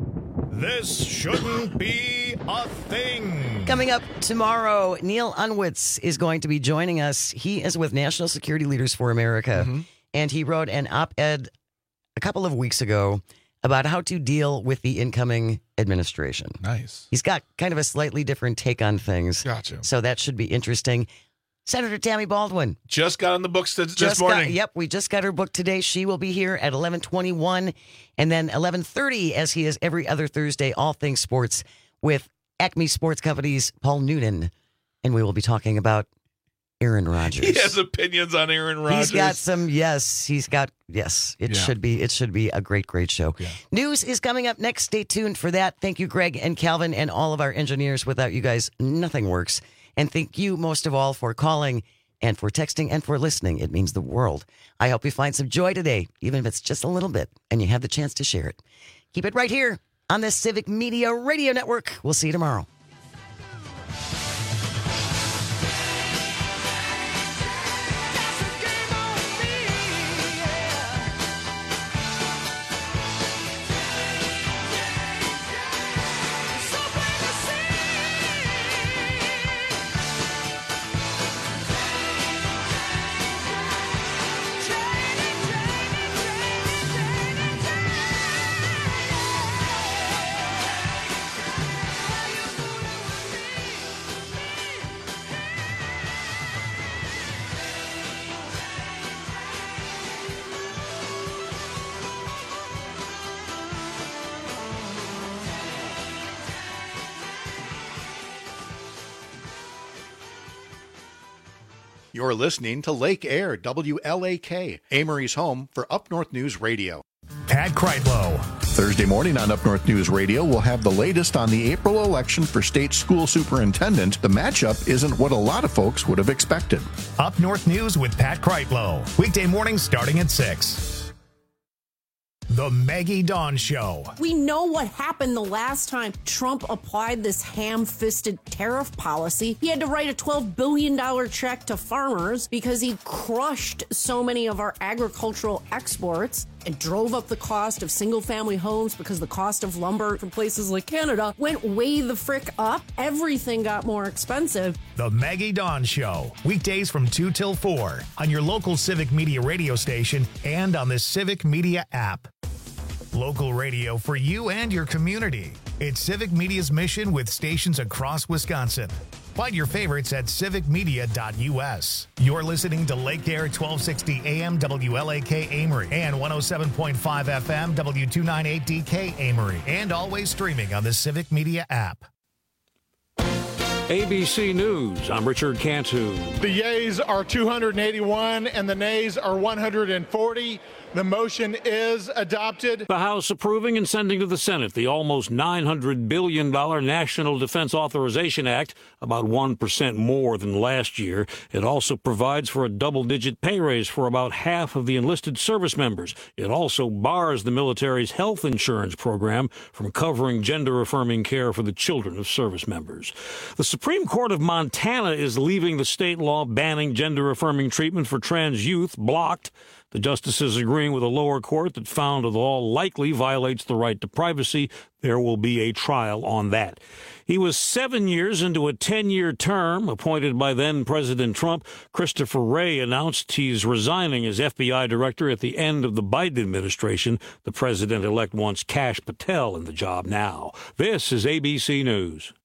S1: This Shouldn't Be a Thing.
S16: Coming up tomorrow, Neil Unwitz is going to be joining us. He is with National Security Leaders for America,
S17: Mm-hmm.
S16: and he wrote an op-ed a couple of weeks ago about how to deal with the incoming administration.
S17: Nice.
S16: He's got kind of a slightly different take on things.
S17: Gotcha.
S16: So that should be interesting. Senator Tammy Baldwin.
S17: Just got on the books this
S16: Just
S17: morning.
S16: Got, yep, we just got her book today. She will be here at eleven twenty-one and then eleven thirty, as he is every other Thursday, all things sports with Acme Sports Company's Paul Noonan. And we will be talking about Aaron Rodgers.
S17: He has opinions on Aaron Rodgers.
S16: He's got some, yes, he's got, yes, it
S17: Yeah.
S16: should be, it should be a great, great show.
S17: Yeah.
S16: News is coming up next. Stay tuned for that. Thank you, Greg and Calvin, and all of our engineers. Without you guys, nothing works. And thank you most of all for calling and for texting and for listening. It means the world. I hope you find some joy today, even if it's just a little bit, and you have the chance to share it. Keep it right here on the Civic Media Radio Network. We'll see you tomorrow.
S9: You're listening to Lake Air, W L A K, Amory's home for Up North News Radio.
S1: Pat Kreitlow.
S9: Thursday morning on Up North News Radio, we'll have the latest on the April election for state school superintendent. The matchup isn't what a lot of folks would have expected.
S1: Up North News with Pat Kreitlow. Weekday mornings starting at six. The Maggie Dawn Show.
S2: We know what happened the last time Trump applied this ham-fisted tariff policy. He had to write a twelve billion dollars check to farmers because he crushed so many of our agricultural exports and drove up the cost of single-family homes because the cost of lumber from places like Canada went way the frick up. Everything got more expensive.
S1: The Maggie Dawn Show. Weekdays from two till four on your local Civic Media radio station and on the Civic Media app. Local radio for you and your community. It's Civic Media's mission with stations across Wisconsin. Find your favorites at civic media dot u s. You're listening to Lake Air twelve sixty A M W L A K Amory and one oh seven point five F M W two ninety-eight D K Amory, and always streaming on the Civic Media app.
S4: A B C News, I'm Richard Cantu.
S5: The yeas are two hundred eighty-one and the nays are one hundred forty. The motion is adopted.
S4: The House approving and sending to the Senate the almost nine hundred billion dollars National Defense Authorization Act, about one percent more than last year. It also provides for a double-digit pay raise for about half of the enlisted service members. It also bars the military's health insurance program from covering gender-affirming care for the children of service members. The Supreme Court of Montana is leaving the state law banning gender-affirming treatment for trans youth blocked. The justices agreeing with a lower court that found the law likely violates the right to privacy. There will be a trial on that. He was seven years into a ten-year term appointed by then-President Trump. Christopher Wray announced he's resigning as F B I director at the end of the Biden administration. The president-elect wants Kash Patel in the job now. This is A B C News.